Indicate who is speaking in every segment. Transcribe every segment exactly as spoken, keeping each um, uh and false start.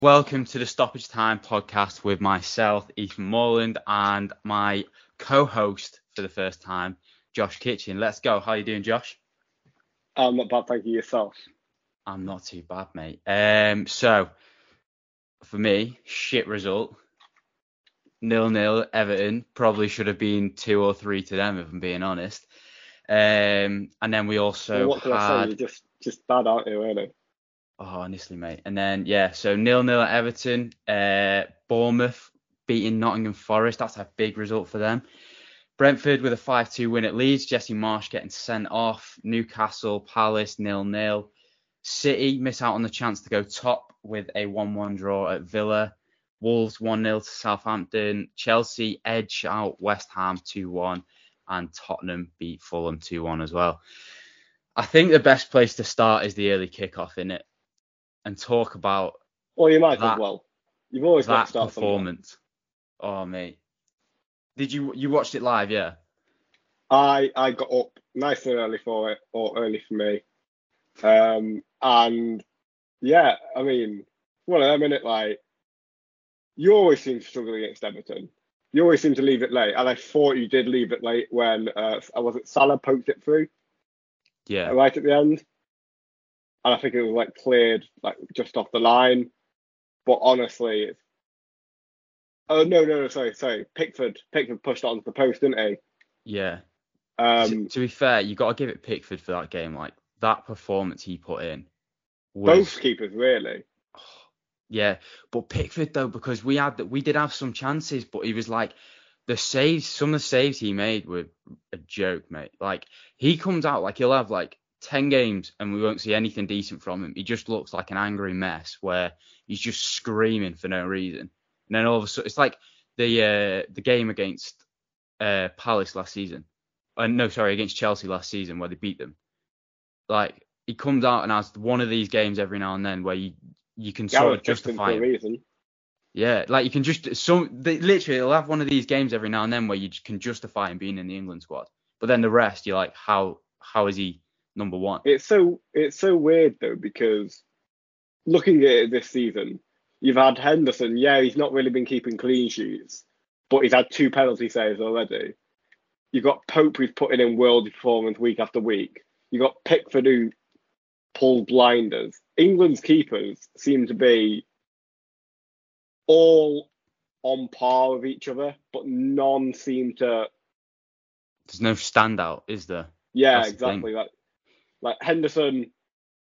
Speaker 1: Welcome to the Stoppage Time podcast with myself, Ethan Morland, and my co-host for the first time, Josh Kitchen. Let's go. How are you doing, Josh?
Speaker 2: I'm not bad, thank you. Yourself?
Speaker 1: I'm not too bad, mate. Um, so, for me, shit result. nil-nil Everton. Probably should have been two or three to them, if I'm being honest. Um, and then we also
Speaker 2: well, what can
Speaker 1: had...
Speaker 2: I say? You're just, just bad, aren't you, really?
Speaker 1: Oh, honestly, mate. And then, yeah, so nil-nil at Everton. Uh, Bournemouth beating Nottingham Forest. That's a big result for them. Brentford with a five two win at Leeds. Jesse Marsch getting sent off. Newcastle, Palace, nil-nil. City miss out on the chance to go top with a one one draw at Villa. Wolves one nil to Southampton. Chelsea edge out West Ham two one. And Tottenham beat Fulham two one as well. I think the best place to start is the early kickoff, innit? And talk about
Speaker 2: Well, you might
Speaker 1: that,
Speaker 2: as well. You've always got
Speaker 1: that
Speaker 2: to start
Speaker 1: performance. Somewhere. Oh, mate. Did you you watched it live, yeah?
Speaker 2: I I got up nice and early for it, or early for me. Um, and yeah, I mean, one of them, innit? Like, you always seem to struggle against Everton. You always seem to leave it late. And I thought you did leave it late when, uh, was it Salah poked it through?
Speaker 1: Yeah.
Speaker 2: Right at the end. And I think it was like cleared like just off the line. But honestly, it's... oh no, no, no, sorry, sorry. Pickford, Pickford pushed it onto the post, didn't he?
Speaker 1: Yeah.
Speaker 2: Um,
Speaker 1: to, to be fair, you got to give it Pickford for that game. Like, that performance he put in was...
Speaker 2: Both keepers, really.
Speaker 1: Oh, yeah, but Pickford though, because we had we did have some chances, but he was like, the saves, some of the saves he made were a joke, mate. Like, he comes out like he'll have like ten games and we won't see anything decent from him. He just looks like an angry mess where he's just screaming for no reason. And then all of a sudden, it's like the uh, the game against uh, Palace last season. Uh, no, sorry, against Chelsea last season where they beat them. Like, he comes out and has one of these games every now and then where you you can sort of justify him.
Speaker 2: For a reason.
Speaker 1: Yeah, like you can just some they, literally he'll have one of these games every now and then where you can justify him being in the England squad. But then the rest, you're like, how how is he number one?
Speaker 2: It's so it's so weird though, because looking at it this season, you've had Henderson. Yeah, he's not really been keeping clean sheets, but he's had two penalty saves already. You've got Pope, who's putting in world performance week after week. You've got Pickford, who pulled blinders. England's keepers seem to be all on par with each other, but none seem to...
Speaker 1: There's no standout, is there?
Speaker 2: Yeah,
Speaker 1: That's
Speaker 2: exactly. Like, like Henderson,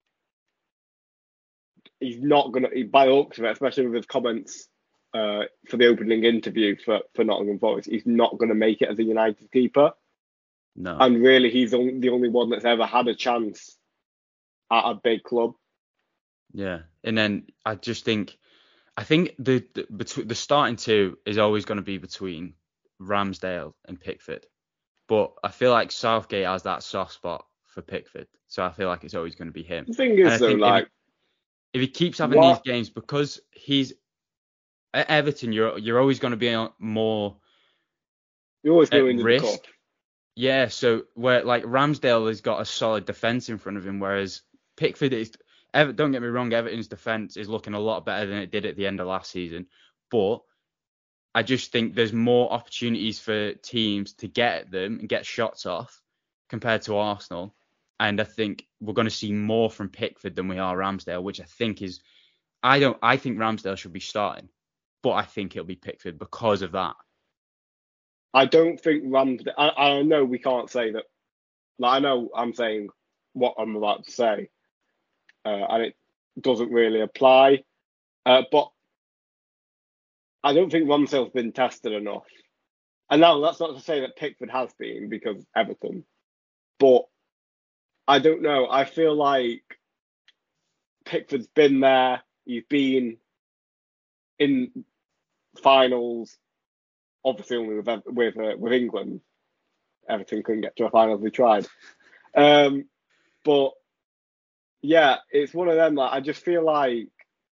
Speaker 2: he's not going to, by the looks of it, especially with his comments uh, for the opening interview for, for Nottingham Forest, he's not going to make it as a United keeper.
Speaker 1: No.
Speaker 2: And really, he's the only one that's ever had a chance at a big club.
Speaker 1: Yeah, and then I just think, I think the the, between, the starting two is always going to be between Ramsdale and Pickford, but I feel like Southgate has that soft spot for Pickford, so I feel like it's always going to be him.
Speaker 2: The thing is, though, like
Speaker 1: if he, if he keeps having what? these games, because he's at Everton, you're you're always going to be on more.
Speaker 2: You're always going to risk. The cup.
Speaker 1: Yeah, so where like Ramsdale has got a solid defence in front of him, whereas Pickford is. Ever, don't get me wrong, Everton's defence is looking a lot better than it did at the end of last season. But I just think there's more opportunities for teams to get at them and get shots off compared to Arsenal. And I think we're going to see more from Pickford than we are Ramsdale, which I think is... I don't. I think Ramsdale should be starting, but I think it'll be Pickford because of that.
Speaker 2: I don't think Ramsdale... I, I know we can't say that... Like, I know I'm saying what I'm about to say. Uh, and it doesn't really apply. Uh, but I don't think Ramsdale's been tested enough. And now that's not to say that Pickford has been, because Everton. But I don't know. I feel like Pickford's been there. He's been in finals, obviously only with with, uh, with England. Everton couldn't get to a final if we tried. Um, but yeah, it's one of them. Like, I just feel like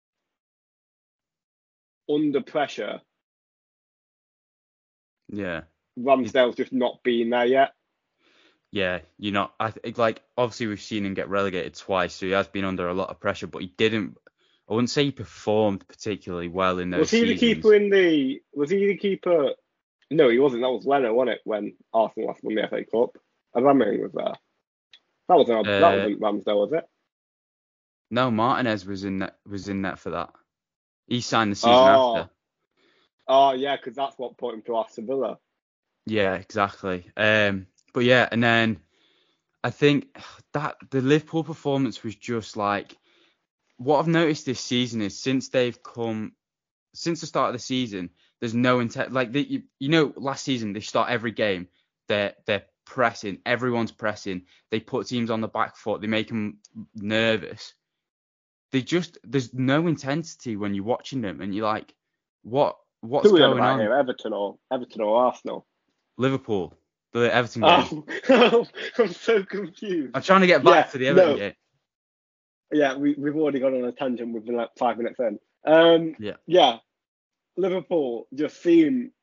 Speaker 2: under pressure,
Speaker 1: yeah,
Speaker 2: Ramsdale's just not been there yet.
Speaker 1: Yeah, you know, I think like obviously we've seen him get relegated twice, so he has been under a lot of pressure, but he didn't I wouldn't say he performed particularly well in those
Speaker 2: Was he
Speaker 1: seasons.
Speaker 2: the keeper in the? Was he the keeper? No, he wasn't. That was Leno, wasn't it? When Arsenal last won the F A Cup, Aubameyang was there. That wasn't.
Speaker 1: Uh,
Speaker 2: that wasn't Ramsdale, was it?
Speaker 1: No, Martinez was in that was in that for that. He signed the season
Speaker 2: Oh,
Speaker 1: after.
Speaker 2: oh yeah, because that's what put him to Aston Villa.
Speaker 1: Yeah, exactly. Um, but yeah, and then I think that the Liverpool performance was just like what I've noticed this season is since they've come since the start of the season, there's no intent. Like the, you, you know, last season they start every game, they're they're pressing, everyone's pressing. They put teams on the back foot, they make them nervous. They just there's no intensity when you're watching them, and you're like, what what's
Speaker 2: Who are we on
Speaker 1: going
Speaker 2: about
Speaker 1: on?
Speaker 2: here? Everton or Everton or Arsenal?
Speaker 1: Liverpool, the Everton game.
Speaker 2: Oh, I'm so confused.
Speaker 1: I'm trying to get back
Speaker 2: Yeah,
Speaker 1: to the Everton
Speaker 2: no.
Speaker 1: game.
Speaker 2: Yeah, we we've already gone on a tangent. We've been like five minutes in. Um,
Speaker 1: Yeah.
Speaker 2: yeah, Liverpool just seem.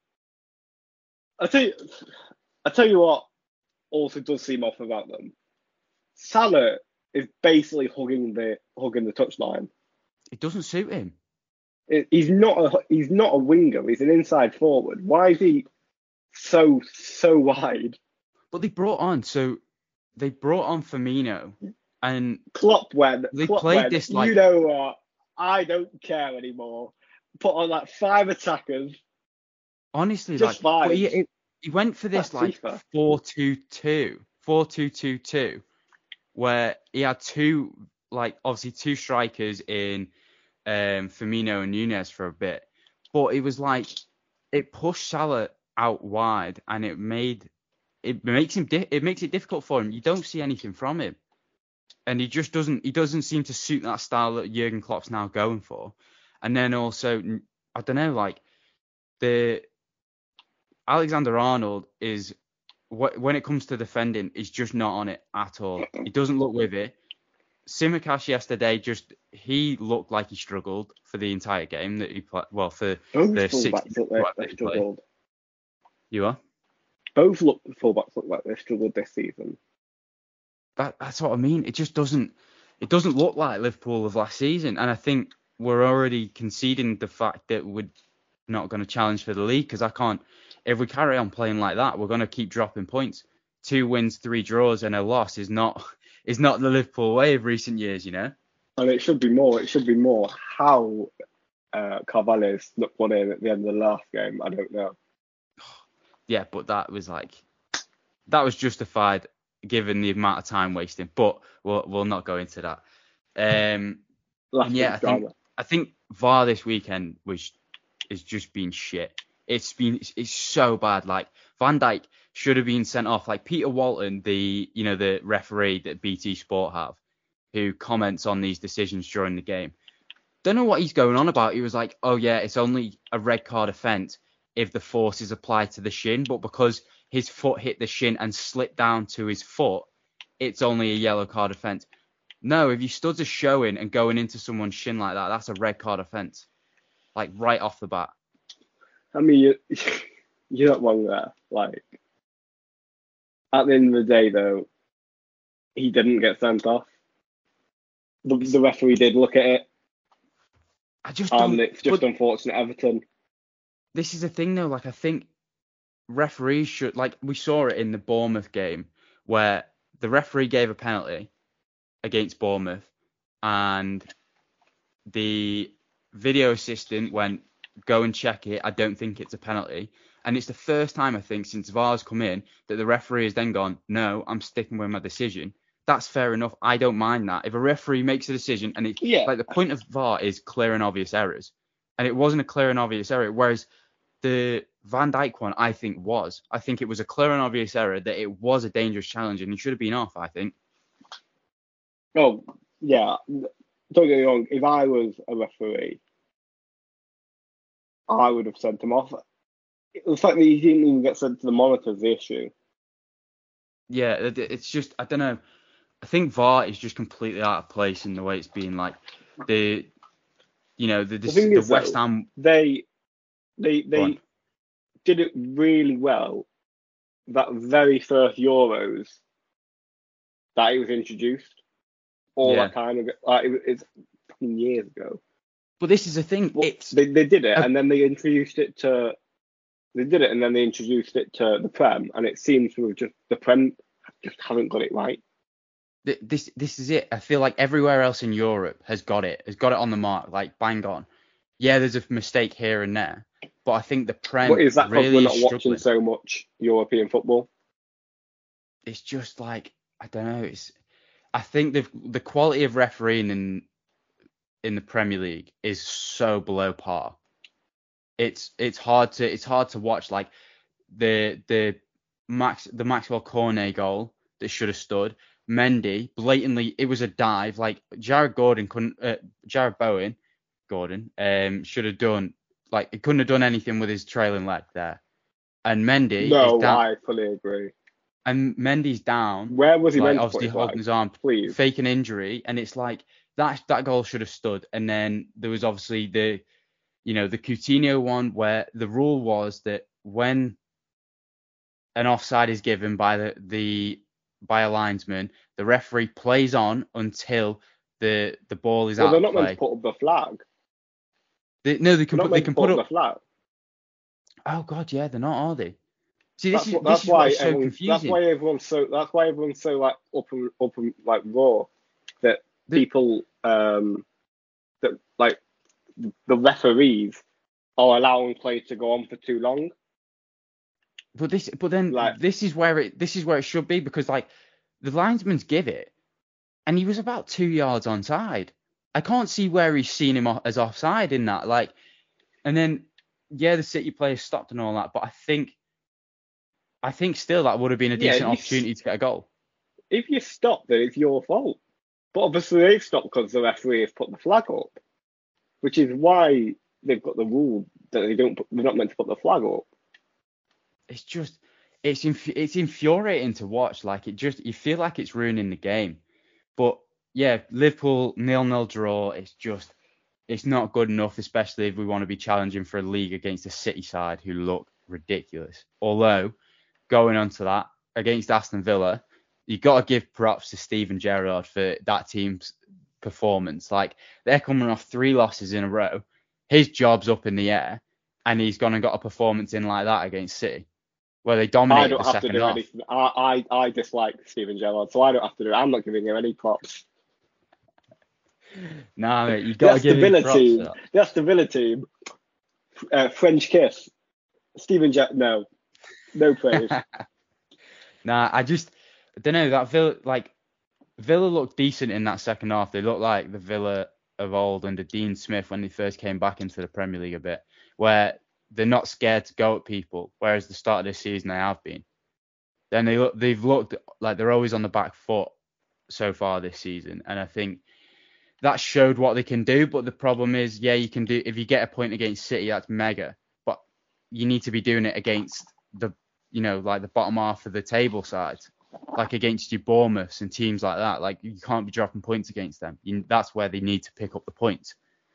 Speaker 2: I tell you, I tell you what. Also, does seem off about them. Salah is basically hugging the hugging the touchline.
Speaker 1: It doesn't suit him.
Speaker 2: It, he's not a he's not a winger. He's an inside forward. Why is he so so wide?
Speaker 1: But they brought on so they brought on Firmino, and
Speaker 2: Klopp when
Speaker 1: they
Speaker 2: Klopp
Speaker 1: played
Speaker 2: when,
Speaker 1: this like
Speaker 2: you know what? I don't care anymore. Put on like five attackers.
Speaker 1: honestly
Speaker 2: Just
Speaker 1: like but
Speaker 2: vibes.
Speaker 1: he, he went for this
Speaker 2: That's
Speaker 1: like
Speaker 2: FIFA.
Speaker 1: four two two, four two two two, where he had two like obviously two strikers in um, Firmino and Nunez for a bit, but it was like it pushed Salah out wide, and it made it makes him di- it makes it difficult for him. You don't see anything from him, and he just doesn't he doesn't seem to suit that style that Jurgen Klopp's now going for. And then also I don't know, like the Alexander Arnold is when it comes to defending, he's just not on it at all. He doesn't look with it. Simicast yesterday, just he looked like he struggled for the entire game that he played. Well, for
Speaker 2: Both
Speaker 1: the
Speaker 2: fullbacks
Speaker 1: sixty
Speaker 2: look like
Speaker 1: that
Speaker 2: they
Speaker 1: he played.
Speaker 2: struggled.
Speaker 1: You are.
Speaker 2: Both look fullbacks look like they struggled this season.
Speaker 1: That that's what I mean. It just doesn't. It doesn't look like Liverpool of last season, and I think we're already conceding the fact that we're not going to challenge for the league because I can't. If we carry on playing like that, we're going to keep dropping points. Two wins, three draws, and a loss is not is not the Liverpool way of recent years, you know.
Speaker 2: And it should be more. It should be more. How uh, Carvalho snuck one in at the end of the last game, I don't know.
Speaker 1: Yeah, but that was like that was justified given the amount of time wasting. But we'll we'll not go into that. Um,
Speaker 2: Last
Speaker 1: yeah, I
Speaker 2: week's
Speaker 1: think
Speaker 2: drama.
Speaker 1: I think V A R this weekend was is just been shit. It's been it's, it's so bad. Like Van Dijk should have been sent off. Like Peter Walton, the you know the referee that B T Sport have, who comments on these decisions during the game. Don't know what he's going on about. He was like, oh yeah, it's only a red card offence if the force is applied to the shin, but because his foot hit the shin and slipped down to his foot, it's only a yellow card offence. No, if you studs are showing and going into someone's shin like that, that's a red card offence. Like right off the bat.
Speaker 2: I mean, you, you're not wrong there. Like, at the end of the day, though, he didn't get sent off. The, the referee did look at it.
Speaker 1: I just don't.
Speaker 2: And it's just unfortunate Everton.
Speaker 1: This is the thing, though. Like, I think referees should, like, we saw it in the Bournemouth game where the referee gave a penalty against Bournemouth, and the video assistant went, go and check it. I don't think it's a penalty. And it's the first time, I think, since V A R's come in that the referee has then gone, no, I'm sticking with my decision. That's fair enough. I don't mind that. If a referee makes a decision, and it's
Speaker 2: Yeah.
Speaker 1: like the point of V A R is clear and obvious errors. And it wasn't a clear and obvious error, whereas the Van Dijk one, I think, was. I think it was a clear and obvious error that it was a dangerous challenge, and he should have been off, I think.
Speaker 2: Oh, yeah. Don't get me wrong. If I was a referee, I would have sent him off. The fact that he didn't even get sent to the monitor is the issue.
Speaker 1: Yeah, it- it's just, I don't know. I think V A R is just completely out of place in the way it's been. Like, the, you know, the, the,
Speaker 2: The thing
Speaker 1: the
Speaker 2: is,
Speaker 1: West
Speaker 2: though,
Speaker 1: Ham.
Speaker 2: They, they,
Speaker 1: Go
Speaker 2: they
Speaker 1: on.
Speaker 2: did it really well that very first Euros that it was introduced. All
Speaker 1: Yeah.
Speaker 2: that kind of like it, it's happening years ago.
Speaker 1: But this is the thing.
Speaker 2: Well,
Speaker 1: it's
Speaker 2: they they did it,
Speaker 1: uh,
Speaker 2: and then they introduced it to. They did it, and then they introduced it to the Prem, and it seems to have just the Prem just haven't got it right.
Speaker 1: This this is it. I feel like everywhere else in Europe has got it, has got it on the mark, like bang on. Yeah, there's a mistake here and there, but I think the Prem
Speaker 2: But is that because
Speaker 1: really
Speaker 2: we're not
Speaker 1: is
Speaker 2: watching
Speaker 1: struggling.
Speaker 2: so much European football?
Speaker 1: It's just like I don't know. It's I think the the quality of refereeing in in the Premier League is so below par. It's it's hard to it's hard to watch. Like the the Max the Maxwell Cornet goal that should have stood. Mendy blatantly, it was a dive. Like Jared Gordon couldn't, uh, Jared Bowen, Gordon, um, should have done. Like he couldn't have done anything with his trailing leg there. And Mendy is
Speaker 2: No,
Speaker 1: down.
Speaker 2: I fully agree.
Speaker 1: And Mendy's down.
Speaker 2: Where was he
Speaker 1: Like
Speaker 2: meant to put
Speaker 1: obviously
Speaker 2: his
Speaker 1: holding
Speaker 2: leg?
Speaker 1: his arm,
Speaker 2: Please.
Speaker 1: fake an injury, and it's like that that goal should have stood. And then there was obviously the, you know, the Coutinho one where the rule was that when an offside is given by the the by a linesman, the referee plays on until the the ball is
Speaker 2: Well,
Speaker 1: out
Speaker 2: they're
Speaker 1: of
Speaker 2: not meant
Speaker 1: play.
Speaker 2: to put up the flag.
Speaker 1: They, no, they
Speaker 2: They're
Speaker 1: can
Speaker 2: not
Speaker 1: put they
Speaker 2: meant to
Speaker 1: can
Speaker 2: put
Speaker 1: put
Speaker 2: up
Speaker 1: up.
Speaker 2: the flag.
Speaker 1: Oh God, yeah, they're not, are they? See, this
Speaker 2: That's
Speaker 1: is
Speaker 2: what.
Speaker 1: this
Speaker 2: That's
Speaker 1: is what
Speaker 2: why
Speaker 1: is so
Speaker 2: everyone. That's
Speaker 1: confusing.
Speaker 2: why everyone's so. That's why everyone's so like up and up and like raw. That
Speaker 1: The-
Speaker 2: people um that like the referees are allowing play to go on for too long.
Speaker 1: But this, but then
Speaker 2: Like
Speaker 1: this is where it this is where it should be, because like the linesman's give it, and he was about two yards onside. I can't see where he's seen him off, as offside in that. Like, and then yeah, the City players stopped and all that, but I think I think still that would have been a
Speaker 2: yeah,
Speaker 1: decent
Speaker 2: you,
Speaker 1: opportunity to get a goal.
Speaker 2: if you stop, then it's your fault. But obviously they've stopped because the referee has put the flag up, which is why they've got the rule that they don't. Put, they're not meant to put the flag up.
Speaker 1: It's just it's inf- it's infuriating to watch. Like it just you feel like it's ruining the game. But yeah, Liverpool nil nil draw. It's just it's not good enough, especially if we want to be challenging for a league against a City side who look ridiculous. Although going on to that, against Aston Villa, you've got to give props to Steven Gerrard for that team's performance. Like they're coming off three losses in a row. His job's up in the air, and he's gone and got a performance in like that against City, where they
Speaker 2: I
Speaker 1: dominated
Speaker 2: don't
Speaker 1: the
Speaker 2: have to
Speaker 1: second
Speaker 2: do
Speaker 1: half.
Speaker 2: anything. I, I I dislike Steven Gerrard, so I don't have to do it. I'm not giving him any props.
Speaker 1: Nah, mate, you got to
Speaker 2: That's
Speaker 1: give
Speaker 2: the
Speaker 1: him
Speaker 2: Villa
Speaker 1: props
Speaker 2: team.
Speaker 1: for that.
Speaker 2: That's the Villa team. Uh, French kiss. Steven Gerrard. No, no praise.
Speaker 1: Nah, I just I don't know that Villa like Villa looked decent in that second half. They looked like the Villa of old under Dean Smith when they first came back into the Premier League a bit, where they're not scared to go at people, whereas the start of this season they have been. Then they look, they've looked like they're always on the back foot so far this season, and I think that showed what they can do. But the problem is, yeah, you can do if you get a point against City, that's mega, but you need to be doing it against the you know like the bottom half of the table side, like against your Bournemouths and teams like that. Like you can't be dropping points against them. You, that's where they need to pick up the points.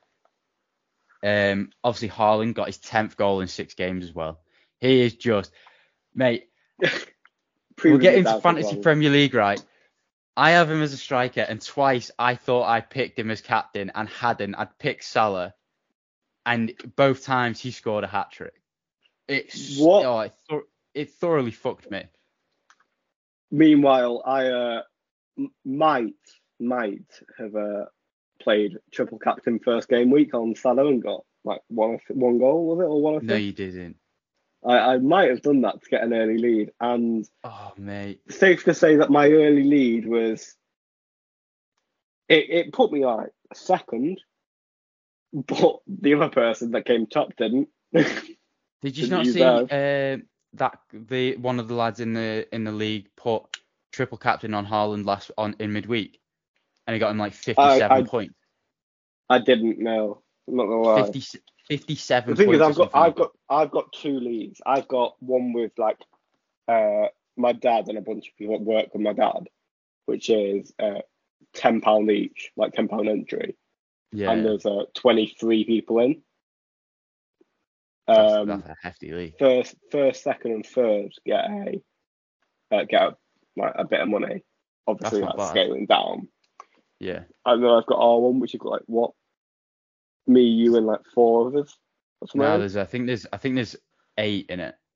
Speaker 1: Um, obviously Haaland got his tenth goal in six games as well. He is just, mate. We'll get into Fantasy Premier League, right? I have him as a striker, and twice I thought I picked him as captain and hadn't. I'd picked Salah, and both times he scored a hat trick. It's
Speaker 2: What?
Speaker 1: Oh, it, th- it thoroughly fucked me.
Speaker 2: Meanwhile, I uh, m- might might have uh, played triple captain first game week on Salah and got like one one goal, was it, or one assist?
Speaker 1: No, you didn't.
Speaker 2: I, I might have done that to get an early lead, and
Speaker 1: Oh, mate.
Speaker 2: safe to say that my early lead was it, it put me like second, but the other person that came top didn't.
Speaker 1: Did you
Speaker 2: Didn't
Speaker 1: not
Speaker 2: use
Speaker 1: see
Speaker 2: those.
Speaker 1: uh, that the one of the lads in the in the league put triple captain on Haaland last on in midweek, and he got him like fifty-seven
Speaker 2: I, I,
Speaker 1: points.
Speaker 2: I didn't know. I'm not gonna lie.
Speaker 1: fifty, fifty-seven
Speaker 2: The thing
Speaker 1: points.
Speaker 2: is, I've
Speaker 1: or
Speaker 2: got
Speaker 1: something
Speaker 2: I've
Speaker 1: like
Speaker 2: got I've got two leagues. I've got one with like uh my dad and a bunch of people that work with my dad, which is uh ten pound each, like ten pound entry,
Speaker 1: that. Yeah,
Speaker 2: and
Speaker 1: yeah.
Speaker 2: there's uh twenty three people in.
Speaker 1: That's,
Speaker 2: Um,
Speaker 1: that's a hefty league.
Speaker 2: first, first, second, and third get a uh, get a, like a bit of money. Obviously,
Speaker 1: That's
Speaker 2: that's,
Speaker 1: not bad.
Speaker 2: scaling down.
Speaker 1: Yeah.
Speaker 2: And then I've got our one, which is like what? Me, you, and like four of us. What's
Speaker 1: No,
Speaker 2: mine?
Speaker 1: there's I think there's I think there's eight in it.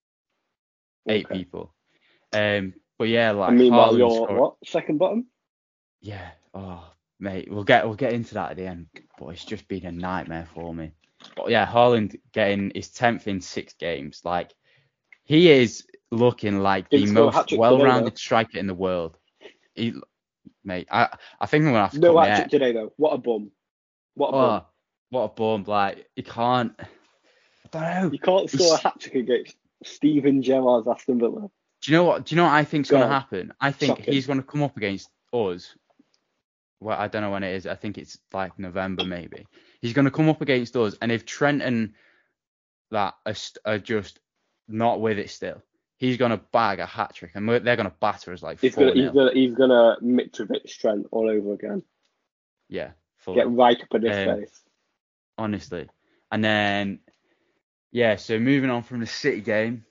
Speaker 1: Eight
Speaker 2: Okay.
Speaker 1: people. Um, but yeah, like
Speaker 2: And meanwhile,
Speaker 1: Haaland
Speaker 2: you're
Speaker 1: scored.
Speaker 2: what? Second bottom?
Speaker 1: Yeah. Oh, mate, we'll get we'll get into that at the end. But it's just been a nightmare for me. But yeah, Haaland getting his tenth in six games. Like he is looking like the
Speaker 2: Didn't score a
Speaker 1: most
Speaker 2: hat trick today though.
Speaker 1: well-rounded striker in the world. He, mate, I I think I'm gonna have to
Speaker 2: No
Speaker 1: cut my
Speaker 2: hat trick
Speaker 1: hair.
Speaker 2: today though. What a bum. What a bum.
Speaker 1: Oh, what a bum! Like he can't. I don't know.
Speaker 2: You can't score a
Speaker 1: He's,
Speaker 2: hat trick against Steven Gerrard's Aston Villa.
Speaker 1: do you know what? Do you know what I think's
Speaker 2: Go
Speaker 1: gonna
Speaker 2: on.
Speaker 1: happen? I think
Speaker 2: Shocking.
Speaker 1: he's gonna come up against us. Well, I don't know when it is. I think it's like November maybe. He's gonna come up against us, and if Trent and that are, st- are just not with it still, he's gonna bag a hat trick, and we're, they're gonna batter us like
Speaker 2: He's
Speaker 1: four
Speaker 2: gonna he's
Speaker 1: nil.
Speaker 2: gonna he's gonna Mitrovic Trent all over again.
Speaker 1: Yeah, fully.
Speaker 2: Get right up in his
Speaker 1: Um,
Speaker 2: face.
Speaker 1: honestly. And then yeah, so moving on from the City game,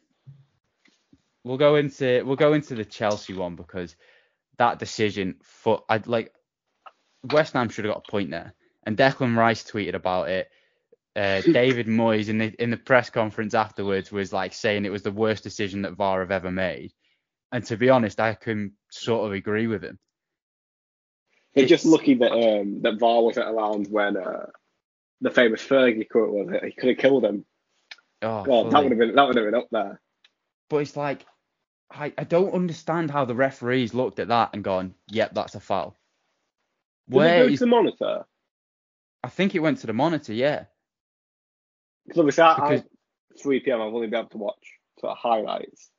Speaker 1: we'll go into we'll go into the Chelsea one because that decision for I'd like West Ham should have got a point there. And Declan Rice tweeted about it. Uh, David Moyes in the in the press conference afterwards was like saying it was the worst decision that V A R have ever made. And to be honest, I can sort of agree with him.
Speaker 2: They're
Speaker 1: It's,
Speaker 2: just lucky that um that V A R wasn't around when uh, the famous Fergie quote was it. He could have killed him.
Speaker 1: oh,
Speaker 2: God, that
Speaker 1: fully.
Speaker 2: would have been that would have been up there.
Speaker 1: But it's like I, I don't understand how the referees looked at that and gone, yep, that's a foul.
Speaker 2: Did
Speaker 1: Where
Speaker 2: it go
Speaker 1: is
Speaker 2: to the monitor?
Speaker 1: I think it went to the monitor, yeah.
Speaker 2: Because obviously, I,
Speaker 1: Because
Speaker 2: I three p.m. I've only been able to watch sort of highlights,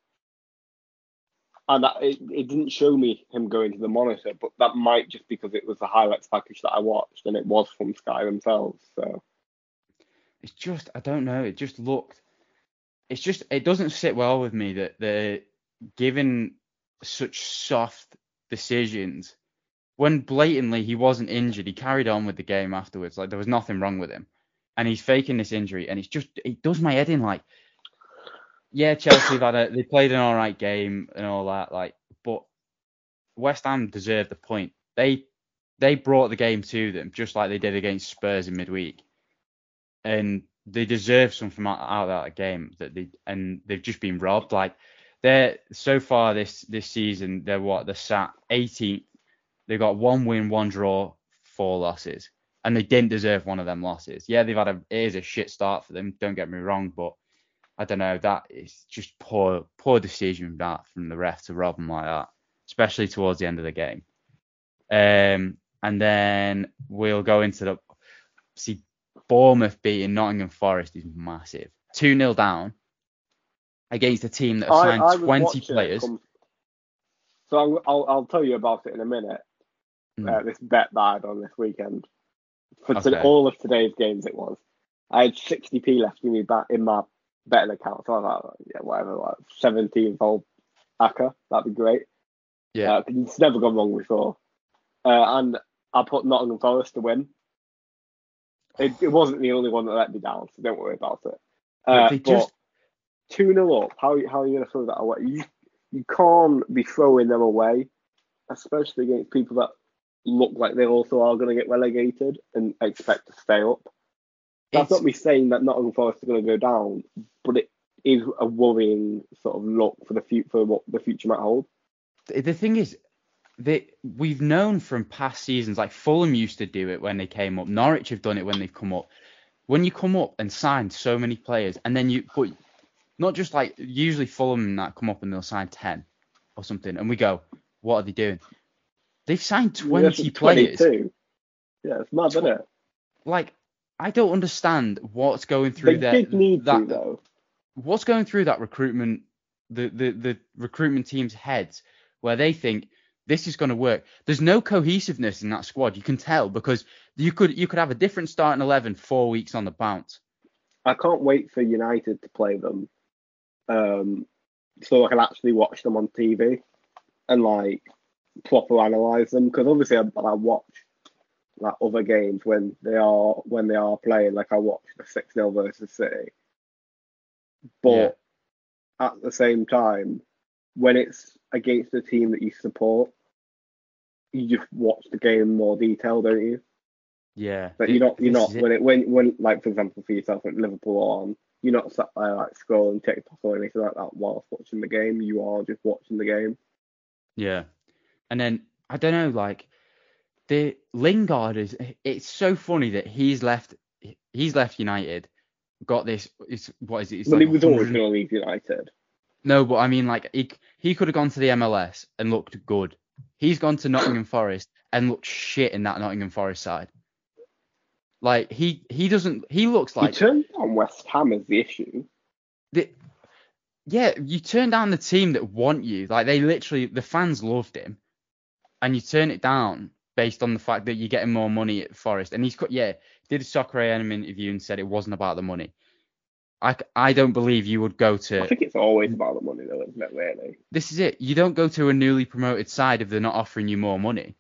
Speaker 2: and that, it, it didn't show me him going to the monitor. But that might just because it was the highlights package that I watched, and it was from Sky themselves. So
Speaker 1: it's just I don't know. It just looked. It's just it doesn't sit well with me that they're giving such soft decisions when blatantly he wasn't injured. He carried on with the game afterwards. Like there was nothing wrong with him, and he's faking this injury, and it's just it does my head in. Like yeah, Chelsea have had a they played an all right game and all that. Like but West Ham deserved the point. They they brought the game to them just like they did against Spurs in midweek, and they deserve something out, out of that game that they and they've just been robbed. Like they're so far this this season they're what they're sat eighteenth. They've got one win, one draw, four losses, and they didn't deserve one of them losses. Yeah, they've had a it is a shit start for them. Don't get me wrong, but I don't know. That is just poor poor decision that from the ref to rob them like that, especially towards the end of the game. Um, and then we'll go into the see Bournemouth beating Nottingham Forest is massive. two nil down against a team that have
Speaker 2: I,
Speaker 1: signed
Speaker 2: I was
Speaker 1: twenty
Speaker 2: watching it
Speaker 1: players.
Speaker 2: come. So I'll, I'll I'll tell you about it in a minute.
Speaker 1: Mm,
Speaker 2: Uh, this bet that I had on this weekend for to,
Speaker 1: okay.
Speaker 2: all of today's games. It was I had sixty p left in me back in my betting account. So I was like, yeah, whatever, like seventeen fold Aka, that'd be great.
Speaker 1: Yeah.
Speaker 2: Uh, it's never gone wrong before. Uh, and I put Nottingham Forest to win. It, it wasn't the only one that let me down, so don't worry about it. Uh,
Speaker 1: But they just
Speaker 2: but two nil up, how, how are you going to throw that away? You, you can't be throwing them away, especially against people that look like they also are going to get relegated and expect to stay up. That's
Speaker 1: it's
Speaker 2: not me saying that Nottingham Forest are going to go down, but it is a worrying sort of look for the future, for what the future might hold.
Speaker 1: the thing is they we've known from past seasons like Fulham used to do it when they came up. Norwich have done it when they've come up. When you come up and sign so many players, and then you but not just like usually Fulham and that come up and they'll sign ten or something, and we go, what are they doing? They've signed twenty players.
Speaker 2: twenty-two. Yeah, it's mad, isn't it?
Speaker 1: Like I don't understand what's going through
Speaker 2: They
Speaker 1: that
Speaker 2: did need
Speaker 1: that
Speaker 2: to, though.
Speaker 1: what's going through that recruitment the, the the recruitment team's heads where they think this is going to work. There's no cohesiveness in that squad. You can tell because you could you could have a different starting eleven four weeks on the bounce.
Speaker 2: I can't wait for United to play them, um, so I can actually watch them on T V and like proper analyze them. Because obviously, I, I watch like other games when they are when they are playing. Like I watch the six nil versus City, but
Speaker 1: Yeah.
Speaker 2: at the same time, when it's against a team that you support, you just watch the game in more detail, don't you?
Speaker 1: Yeah.
Speaker 2: But
Speaker 1: th-
Speaker 2: you're not, you're
Speaker 1: this
Speaker 2: not
Speaker 1: is it.
Speaker 2: when it when when like for example for yourself at Liverpool on, you're not sat there like scrolling TikTok or anything like that whilst watching the game. You are just watching the game.
Speaker 1: Yeah. And then I don't know, like the Lingard is. It's so funny that he's left. He's left United. Got this. It's what is it? It's
Speaker 2: Well,
Speaker 1: like
Speaker 2: he was always
Speaker 1: one hundred.
Speaker 2: going to leave United.
Speaker 1: No, but I mean, like he he could have gone to the M L S and looked good. He's gone to Nottingham Forest and looked shit in that Nottingham Forest side. Like he he doesn't. He looks
Speaker 2: He
Speaker 1: like
Speaker 2: turned down West Ham as the issue.
Speaker 1: the. Yeah, you turn down the team that want you. Like they literally, the fans loved him, and you turn it down based on the fact that you're getting more money at Forest. And he's cut. Yeah, did a Soccer A M interview and said it wasn't about the money. I, I don't believe you would go to.
Speaker 2: I think it's always about the money, though, isn't it? Really.
Speaker 1: This is it. You don't go to a newly promoted side if they're not offering you more money.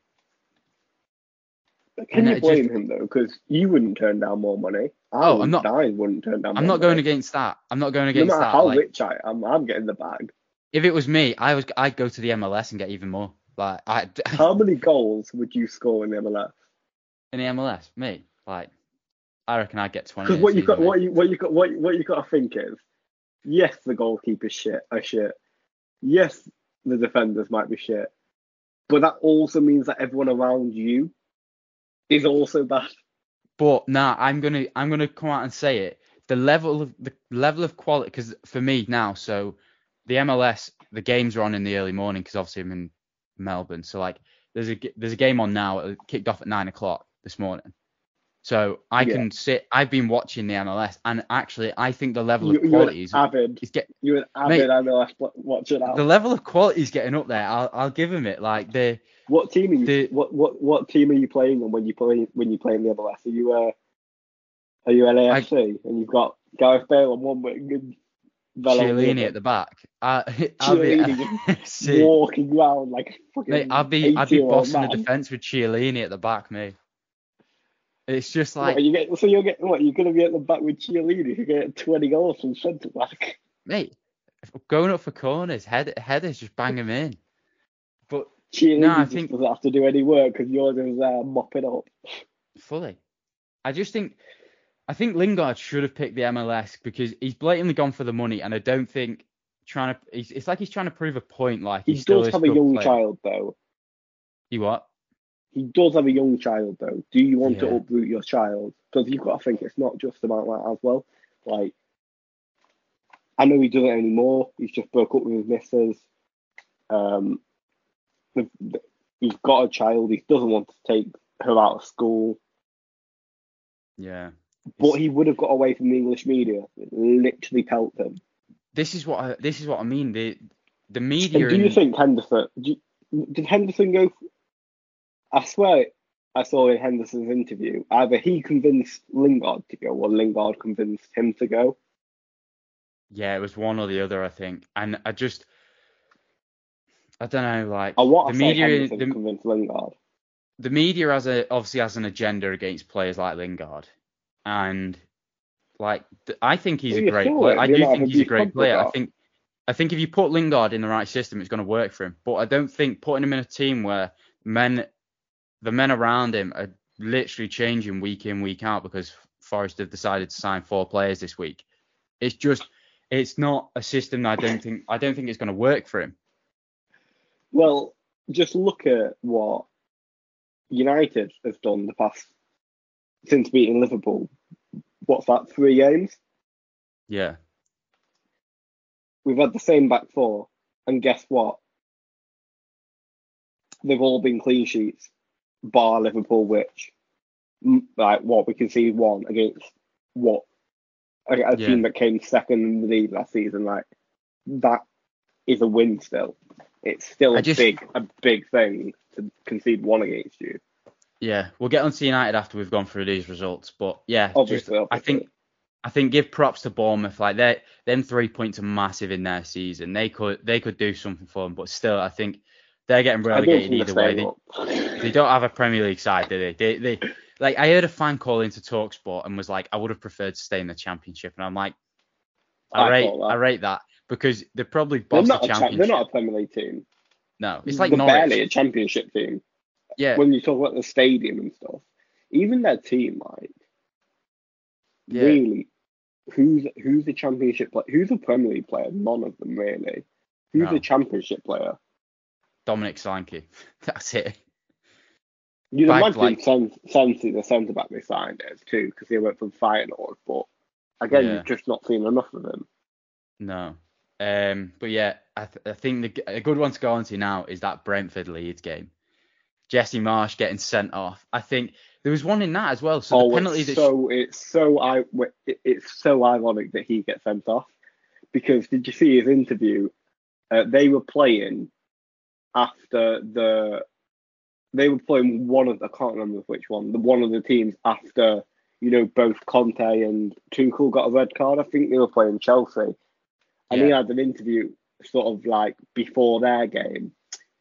Speaker 2: But can
Speaker 1: And
Speaker 2: you
Speaker 1: it
Speaker 2: blame
Speaker 1: just-
Speaker 2: him though? Because you wouldn't turn down more money. I
Speaker 1: Oh, I'm
Speaker 2: wouldn't-
Speaker 1: not-
Speaker 2: I wouldn't turn down.
Speaker 1: I'm
Speaker 2: more
Speaker 1: not going
Speaker 2: money.
Speaker 1: against that. I'm not going
Speaker 2: No
Speaker 1: against
Speaker 2: matter
Speaker 1: that.
Speaker 2: how
Speaker 1: Like,
Speaker 2: rich I am, I'm getting the bag.
Speaker 1: if it was me, I was I'd go to the M L S and get even more. Like I
Speaker 2: How many goals would you score in the M L S?
Speaker 1: in the M L S, me, like I reckon I'd get twenty.
Speaker 2: Because
Speaker 1: in a
Speaker 2: what you got,
Speaker 1: season,
Speaker 2: what
Speaker 1: mate.
Speaker 2: you, what you got, what, what you got to think is, yes, the goalkeeper's shit, are shit. Yes, the defenders might be shit, but that also means that everyone around you is also bad.
Speaker 1: But nah, I'm gonna I'm gonna come out and say it. The level of the level of quality, because for me now, so the M L S, the games are on in the early morning because obviously I'm in Melbourne. So like there's a g- there's a game on now. It kicked off at nine o'clock this morning. So I
Speaker 2: Yeah.
Speaker 1: can sit. I've been watching the M L S, and actually I think the level
Speaker 2: You,
Speaker 1: of
Speaker 2: you're
Speaker 1: quality
Speaker 2: an
Speaker 1: is,
Speaker 2: avid,
Speaker 1: is get
Speaker 2: you're an
Speaker 1: Mate,
Speaker 2: avid M L S watcher now.
Speaker 1: the level of quality is getting up there. I'll I'll give him it. Like the
Speaker 2: What team are you?
Speaker 1: the
Speaker 2: what what what team are you playing on when you play when you play in the M L S? Are you uh, are you L A F C and you've got Gareth Bale on one wing and Vela on the
Speaker 1: Chiellini
Speaker 2: other?
Speaker 1: at the back. I, I'll
Speaker 2: Chiellini
Speaker 1: be see,
Speaker 2: walking around like a fucking
Speaker 1: mate. I'd be I'd be
Speaker 2: eighty-year-old
Speaker 1: bossing the
Speaker 2: man.
Speaker 1: defense with Chiellini at the back, mate. It's just like,
Speaker 2: What, you get, so you're getting what? You're going to be at the back with Chiellini who get twenty goals from centre back.
Speaker 1: mate, going up for corners, head headers, just bang them in. But
Speaker 2: Chiellini
Speaker 1: No, I
Speaker 2: just
Speaker 1: think-
Speaker 2: doesn't have to do any work because yours is uh, mopping up.
Speaker 1: fully, I just think I think Lingard should have picked the M L S because he's blatantly gone for the money, and I don't think trying to. He's, it's like he's trying to prove a point. Like
Speaker 2: He
Speaker 1: he still
Speaker 2: does
Speaker 1: is
Speaker 2: have a
Speaker 1: good
Speaker 2: young
Speaker 1: player.
Speaker 2: child though.
Speaker 1: You what?
Speaker 2: He does have a young child though. Do you want to
Speaker 1: Yeah.
Speaker 2: uproot your child? Because you've got to think it's not just about that as well. Like, I know he doesn't anymore. He's just broke up with his missus. Um, the, the, he's got a child. He doesn't want to take her out of school.
Speaker 1: Yeah.
Speaker 2: But he would have got away from the English media. It literally pelted him.
Speaker 1: This is what I, this is what I mean. The the
Speaker 2: And
Speaker 1: media.
Speaker 2: do you
Speaker 1: in-
Speaker 2: think Henderson? Do you, did Henderson go? I swear, I saw in Henderson's interview either he convinced Lingard to go or Lingard convinced him to go.
Speaker 1: Yeah, it was one or the other, I think. And I just, I don't know, like
Speaker 2: I want
Speaker 1: the
Speaker 2: to say
Speaker 1: media,
Speaker 2: Henderson
Speaker 1: the,
Speaker 2: convinced Lingard.
Speaker 1: the media has a obviously has an agenda against players like Lingard, and like th- I think he's
Speaker 2: Well,
Speaker 1: a
Speaker 2: you
Speaker 1: great
Speaker 2: saw
Speaker 1: player.
Speaker 2: it,
Speaker 1: I
Speaker 2: the
Speaker 1: do
Speaker 2: amount
Speaker 1: think
Speaker 2: of
Speaker 1: he's a
Speaker 2: abuse
Speaker 1: great
Speaker 2: Pogba
Speaker 1: player. I
Speaker 2: got.
Speaker 1: think, I think if you put Lingard in the right system, it's going to work for him. But I don't think putting him in a team where men, the men around him are literally changing week in week out because Forest have decided to sign four players this week. It's just, it's not a system that I don't think I don't think it's going to work for him.
Speaker 2: Well, just look at what United has done the past since beating Liverpool. What's that? Three games.
Speaker 1: Yeah.
Speaker 2: We've had the same back four, and guess what? They've all been clean sheets, bar Liverpool, which mm, like what we conceded one against what a, a
Speaker 1: Yeah.
Speaker 2: team that came second in the league last season. Like that is a win still. It's still
Speaker 1: I
Speaker 2: a
Speaker 1: just-
Speaker 2: big a big thing to concede one against you.
Speaker 1: Yeah, we'll get on to United after we've gone through these results. But yeah,
Speaker 2: Obviously,
Speaker 1: just, I
Speaker 2: obviously.
Speaker 1: think I think give props to Bournemouth. Like they them three points are massive in their season. They could they could do something for them, but still I think they're getting
Speaker 2: I don't
Speaker 1: relegated
Speaker 2: think
Speaker 1: either
Speaker 2: they're
Speaker 1: way. They,
Speaker 2: staying up.
Speaker 1: they don't have a Premier League side, do they? They they like I heard a fan call into TalkSport and was like, I would have preferred to stay in the Championship, and I'm like, I,
Speaker 2: I
Speaker 1: rate
Speaker 2: thought that.
Speaker 1: I rate that because they probably
Speaker 2: They're
Speaker 1: bossed the
Speaker 2: not, a cha-
Speaker 1: Championship.
Speaker 2: they're not a Premier League team.
Speaker 1: No, it's like
Speaker 2: they're
Speaker 1: Norwich.
Speaker 2: barely a Championship team.
Speaker 1: Yeah,
Speaker 2: when you talk about the stadium and stuff, even their team, like,
Speaker 1: yeah,
Speaker 2: really, who's who's the championship player? Who's a Premier League player? None of them really. Who's a
Speaker 1: no,
Speaker 2: championship player?
Speaker 1: Dominic Solanke. That's it.
Speaker 2: You'd
Speaker 1: Bag
Speaker 2: imagine
Speaker 1: like,
Speaker 2: Sen- Sensi, the centre back they signed, is too, because he went from Feyenoord. But again,
Speaker 1: yeah,
Speaker 2: you've just not seen enough of him.
Speaker 1: no. Um, but yeah, I, th- I think the, a good one to go on to now is that Brentford Leeds game. Jesse Marsh getting sent off. I think there was one in that as well. So the
Speaker 2: Oh,
Speaker 1: penalty
Speaker 2: it's
Speaker 1: that sh-
Speaker 2: so it's so I it's so ironic that he gets sent off, because did you see his interview? Uh, they were playing after the they were playing one of I can't remember which one, the one of the teams after, you know, both Conte and Tuchel got a red card. I think they were playing Chelsea, and he
Speaker 1: yeah,
Speaker 2: had an interview sort of like before their game,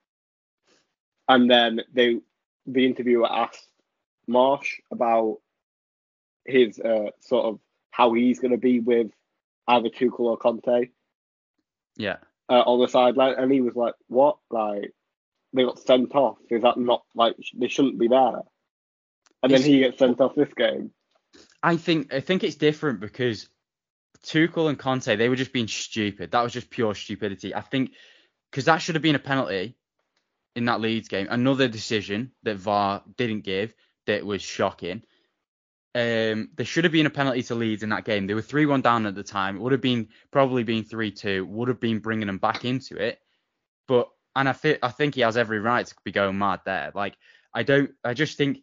Speaker 2: and then they the interviewer asked Marsh about his uh, sort of how he's going to be with either Tuchel or Conte
Speaker 1: yeah.
Speaker 2: uh, on the sideline, and he was like, "What? Like they got sent off? Is that not like they shouldn't be there?" And then
Speaker 1: It's
Speaker 2: he gets sent off this game.
Speaker 1: I think I think it's different because Tuchel and Conte, they were just being stupid. That was just pure stupidity. I think because that should have been a penalty in that Leeds game. Another decision that V A R didn't give that was shocking. Um, there should have been a penalty to Leeds in that game. They were three one down at the time. It would have been probably been three two. Would have been bringing them back into it. But and I think I think he has every right to be going mad there. Like I don't. I just think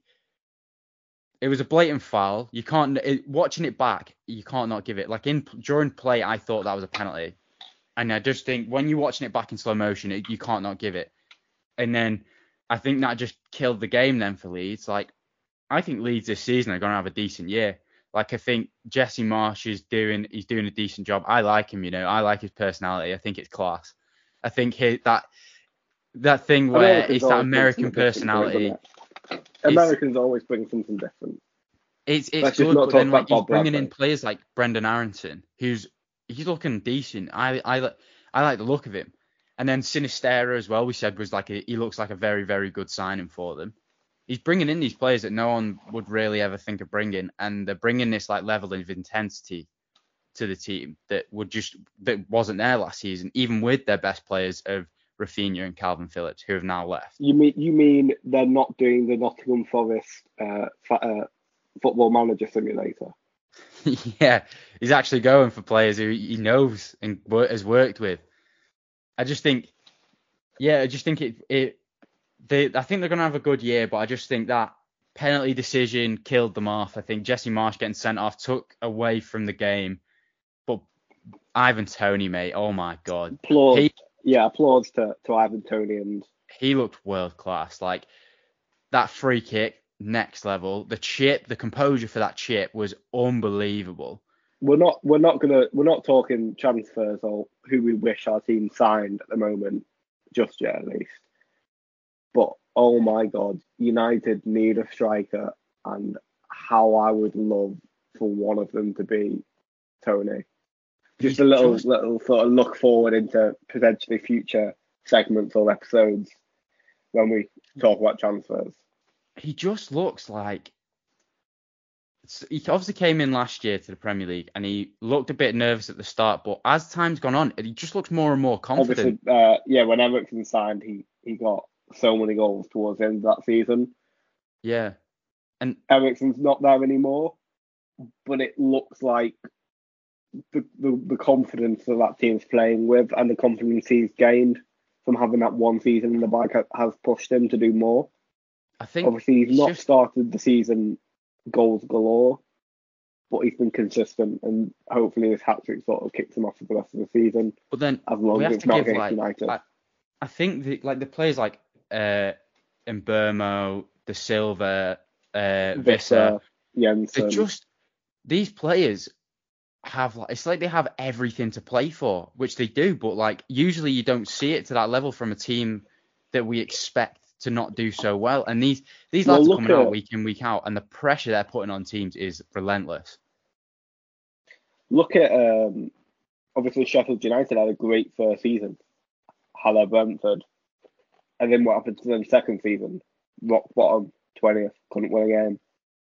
Speaker 1: it was a blatant foul. You can't it, watching it back. You can't not give it. Like in during play, I thought that was a penalty, and I just think when you're watching it back in slow motion, it, you can't not give it. And then I think that just killed the game then for Leeds. Like I think Leeds this season are going to have a decent year. Like I think Jesse Marsh is doing he's doing a decent job. I like him, you know. I like his personality. I think it's class. I think he, that that thing where
Speaker 2: Americans
Speaker 1: it's that
Speaker 2: always bring
Speaker 1: American
Speaker 2: something different to it, doesn't
Speaker 1: personality.
Speaker 2: it?
Speaker 1: It's
Speaker 2: Americans always bring something different.
Speaker 1: it's it's
Speaker 2: Let's just
Speaker 1: good,
Speaker 2: not
Speaker 1: but
Speaker 2: talk
Speaker 1: then like
Speaker 2: about
Speaker 1: he's
Speaker 2: Bob
Speaker 1: bringing in
Speaker 2: Bradley.
Speaker 1: players like Brendan Aronson, who's he's looking decent. I I li- I like the look of him. And then Sinistera as well. We said was like a, he looks like a very very good signing for them. He's bringing in these players that no one would really ever think of bringing, and they're bringing this like level of intensity to the team that would just that wasn't there last season, even with their best players of Rafinha and Calvin Phillips, who have now left.
Speaker 2: You mean you mean they're not doing the Nottingham Forest uh, fa- uh, football manager simulator?
Speaker 1: Yeah, he's actually going for players who he knows and wor- has worked with. I just think, yeah, I just think it it they I think they're gonna have a good year, but I just think that penalty decision killed them off. I think Jesse Marsh getting sent off took away from the game. But Ivan Toney, mate, oh my god,
Speaker 2: Applause,
Speaker 1: he
Speaker 2: yeah, applause to, to Ivan Toney, and
Speaker 1: he looked world class. Like that free kick, next level. The chip, the composure for that chip was unbelievable.
Speaker 2: we're not we're not gonna we're not talking transfers or who we wish our team signed at the moment, just yet at least. But oh my god, United need a striker, and how I would love for one of them to be Tony. Just
Speaker 1: He's
Speaker 2: a little
Speaker 1: just
Speaker 2: little sort of look forward into potentially future segments or episodes when we talk about transfers.
Speaker 1: he just looks like he obviously came in last year to the Premier League and he looked a bit nervous at the start, but as time's gone on, he just looks more and more confident.
Speaker 2: Obviously, uh, yeah, when Ericsson signed, he he got so many goals towards the end of that season.
Speaker 1: Yeah, and
Speaker 2: Ericsson's not there anymore, but it looks like the, the, the confidence that that team's playing with and the confidence he's gained from having that one season in the bag has pushed him to do more.
Speaker 1: I think
Speaker 2: Obviously, he's
Speaker 1: it's
Speaker 2: not
Speaker 1: just
Speaker 2: started the season goals galore, but he's been consistent, and hopefully this hat trick sort of kicks him off for the rest of the season,
Speaker 1: but then
Speaker 2: as long
Speaker 1: we
Speaker 2: as
Speaker 1: have
Speaker 2: it's
Speaker 1: to
Speaker 2: not
Speaker 1: give
Speaker 2: against
Speaker 1: like
Speaker 2: United.
Speaker 1: I, I think the like the players like uh Mbermo, De Silva, uh Visser,
Speaker 2: Visser,
Speaker 1: they're
Speaker 2: Jensen.
Speaker 1: just these players have like it's like they have everything to play for, which they do, but like usually you don't see it to that level from a team that we expect to not do so well. And these these
Speaker 2: Well,
Speaker 1: lads are
Speaker 2: look
Speaker 1: coming out
Speaker 2: at
Speaker 1: week in, week out, and the pressure they're putting on teams is relentless.
Speaker 2: look at um, obviously Sheffield United had a great first season, Haller Brentford, and then what happened to them second season? rock bottom, twentieth, couldn't win a game.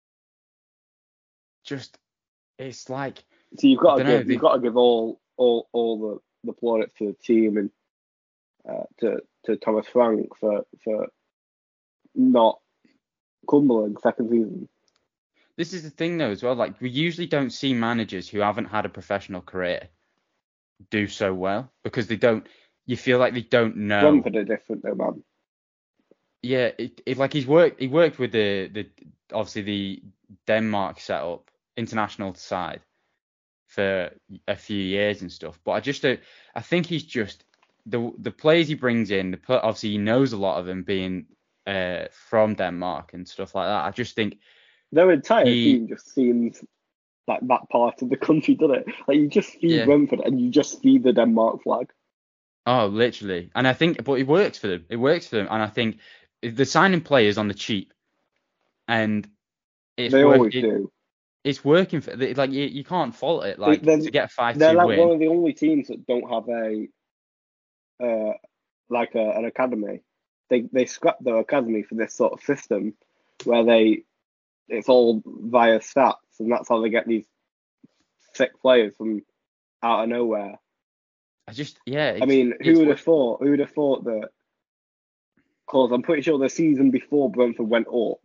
Speaker 1: Just, it's like,
Speaker 2: So you've got to
Speaker 1: know,
Speaker 2: give
Speaker 1: they,
Speaker 2: you've got to give all all all the, the plaudits to the team and uh, to to Thomas Frank for for not crumbling second season.
Speaker 1: This is the thing though as well. Like we usually don't see managers who haven't had a professional career do so well because they don't. You feel like they don't know.
Speaker 2: Brentford are different though, man.
Speaker 1: Yeah, it, it like he's worked. He worked with the the obviously the Denmark setup international side for a few years and stuff. But I just don't. I think he's just the the players he brings in. The obviously he knows a lot of them being uh, from Denmark and stuff like that. I just think
Speaker 2: their entire
Speaker 1: he,
Speaker 2: team just seems like that part of the country, doesn't it? Like you just see
Speaker 1: yeah.
Speaker 2: Brentford and you just see the Denmark flag.
Speaker 1: Oh, literally. And I think, but it works for them. It works for them. And I think they're signing players on the cheap, and it's
Speaker 2: they
Speaker 1: work,
Speaker 2: always
Speaker 1: it,
Speaker 2: do.
Speaker 1: It's working for like you, you can't fault it. Like
Speaker 2: they,
Speaker 1: to get a five two
Speaker 2: they're like
Speaker 1: win.
Speaker 2: one of the only teams that don't have a uh like a, an academy. They they scrapped their academy for this sort of system where they it's all via stats, and that's how they get these sick players from out of nowhere.
Speaker 1: I just yeah.
Speaker 2: I mean, who would have thought? Who would have thought that? Because I'm pretty sure the season before Brentford went up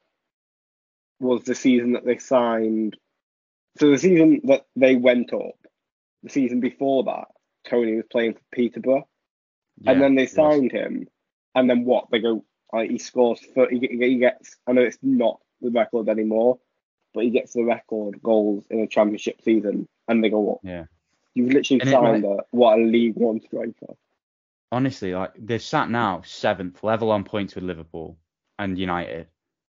Speaker 2: was the season that they signed. So the season that they went up, the season before that, Tony was playing for Peterborough,
Speaker 1: yeah,
Speaker 2: and then they signed
Speaker 1: yes.
Speaker 2: him, and then what? They go, like, he scores. thirty, he gets. I know it's not the record anymore, but he gets the record goals in a championship season, and they go up.
Speaker 1: Yeah,
Speaker 2: you've literally
Speaker 1: and
Speaker 2: signed
Speaker 1: it, like,
Speaker 2: a what a League One striker.
Speaker 1: Honestly, like they're sat now seventh, level on points with Liverpool and United,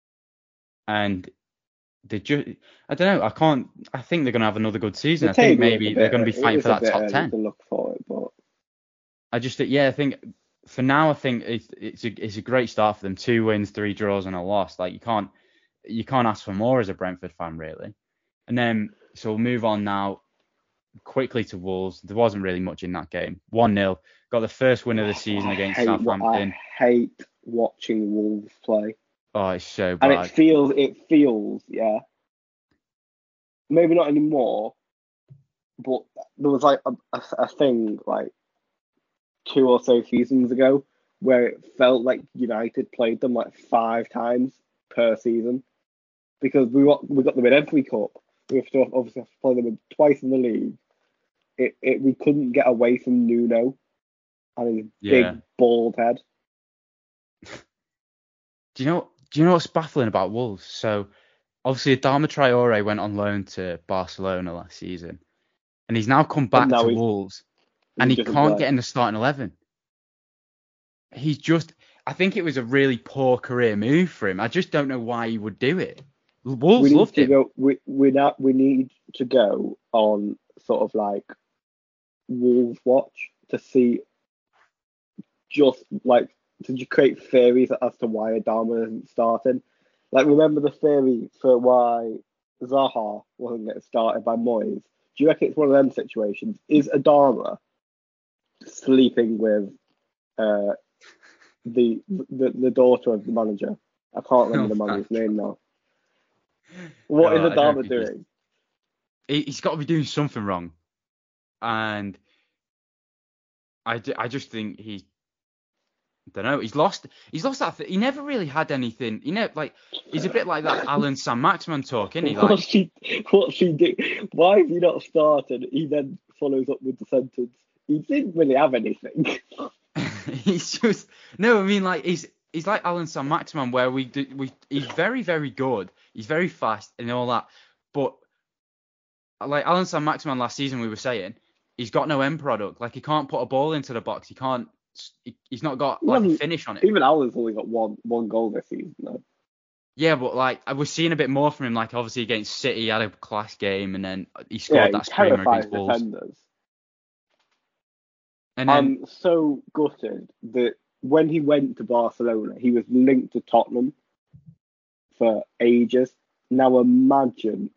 Speaker 1: and they just I don't know. I can't. I think they're gonna have another good season.
Speaker 2: The
Speaker 1: I think
Speaker 2: table
Speaker 1: maybe
Speaker 2: bit,
Speaker 1: they're gonna be fighting for that top ten.
Speaker 2: To look for it, but
Speaker 1: I just yeah, I think for now I think it's it's a it's a great start for them. Two wins, three draws, and a loss. Like you can't you can't ask for more as a Brentford fan, really. And then so we'll move on now quickly to Wolves. There wasn't really much in that game. one nil. Got the first win of the season
Speaker 2: I
Speaker 1: against
Speaker 2: hate,
Speaker 1: Southampton.
Speaker 2: I hate watching Wolves play.
Speaker 1: Oh, it's so bad.
Speaker 2: And it feels, it feels, yeah. Maybe not anymore, but there was like a, a, a thing like two or so seasons ago where it felt like United played them like five times per season because we got we got them in every cup. We have to obviously have to play them twice in the league. It, it we couldn't get away from Nuno and his
Speaker 1: yeah.
Speaker 2: big bald head.
Speaker 1: Do you know? Do you know what's baffling about Wolves? So obviously Adama Traore went on loan to Barcelona last season, and he's now come back
Speaker 2: now
Speaker 1: to
Speaker 2: he's,
Speaker 1: Wolves,
Speaker 2: he
Speaker 1: and he can't
Speaker 2: play.
Speaker 1: get in the starting eleven. He's just. I think it was a really poor career move for him. I just don't know why he would do it. Wolves
Speaker 2: we
Speaker 1: loved
Speaker 2: need to
Speaker 1: him.
Speaker 2: Go, we we not, we need to go on sort of like Wolves watch to see just like to create theories as to why Adama isn't starting. Like remember the theory for why Zaha wasn't getting started by Moyes? Do you reckon it's one of them situations? Is Adama sleeping with uh, the, the the daughter of the manager? I can't remember the manager's name now. What
Speaker 1: No,
Speaker 2: is Adama doing?
Speaker 1: He's, he's got to be doing something wrong, and I, I just think he's. I don't know. He's lost. He's lost that. Th- he never really had anything. He never like. He's a bit like that Alan Saint-Maximin talk, isn't he? Like,
Speaker 2: what's he? What's he do? Why have you not started? He then follows up with the sentence. He didn't really have anything.
Speaker 1: he's just no. I mean, like he's he's like Alan Saint-Maximin, where we do, we he's very very good. He's very fast and all that, but like Alan Saint-Maximin last season, we were saying he's got no end product. Like he can't put a ball into the box. He can't. He's not got like a finish on it.
Speaker 2: Even Alan's only got one one goal this season, though.
Speaker 1: Yeah, but like I was seeing a bit more from him. Like obviously against City, he had a class game, and then he scored
Speaker 2: yeah,
Speaker 1: that screamer against Wolves.
Speaker 2: Defenders.
Speaker 1: And then,
Speaker 2: I'm so gutted that when he went to Barcelona, he was linked to Tottenham for ages. Now imagine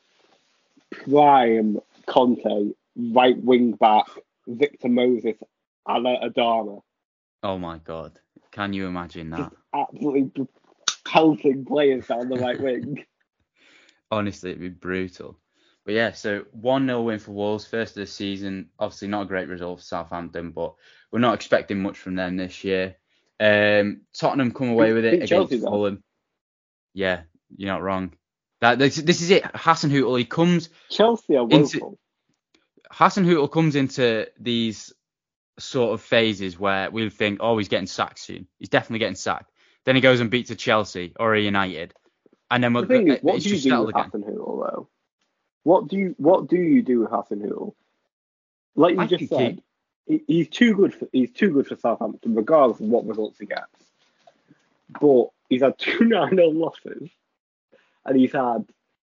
Speaker 2: prime Conte, right wing back, Victor Moses, a la Adama.
Speaker 1: oh my God, Can you imagine that?
Speaker 2: Just absolutely pelting players down the right wing.
Speaker 1: Honestly, it'd be brutal. But yeah, so one nil win for Wolves, first of the season. Obviously not a great result for Southampton, but we're not expecting much from them this year. Um, Tottenham come away with it
Speaker 2: Beat
Speaker 1: against
Speaker 2: Chelsea, though.
Speaker 1: Fulham. Yeah, you're not wrong. That this, this is it. Hasenhüttl, he comes
Speaker 2: Chelsea are
Speaker 1: into
Speaker 2: woeful.
Speaker 1: Hasenhüttl comes into these sort of phases where we think, oh, he's getting sacked soon. He's definitely getting sacked. Then he goes and beats a Chelsea or a United, and then
Speaker 2: The
Speaker 1: we'll,
Speaker 2: thing is, what
Speaker 1: it's
Speaker 2: do you
Speaker 1: just
Speaker 2: do
Speaker 1: settled
Speaker 2: with
Speaker 1: again.
Speaker 2: Hasenhüttl, though? What do you what do you do with Hasenhüttl? Like you
Speaker 1: I
Speaker 2: just
Speaker 1: think
Speaker 2: said, he, he's too good for he's too good for Southampton, regardless of what results he gets. But he's had two nine nil losses, and he's had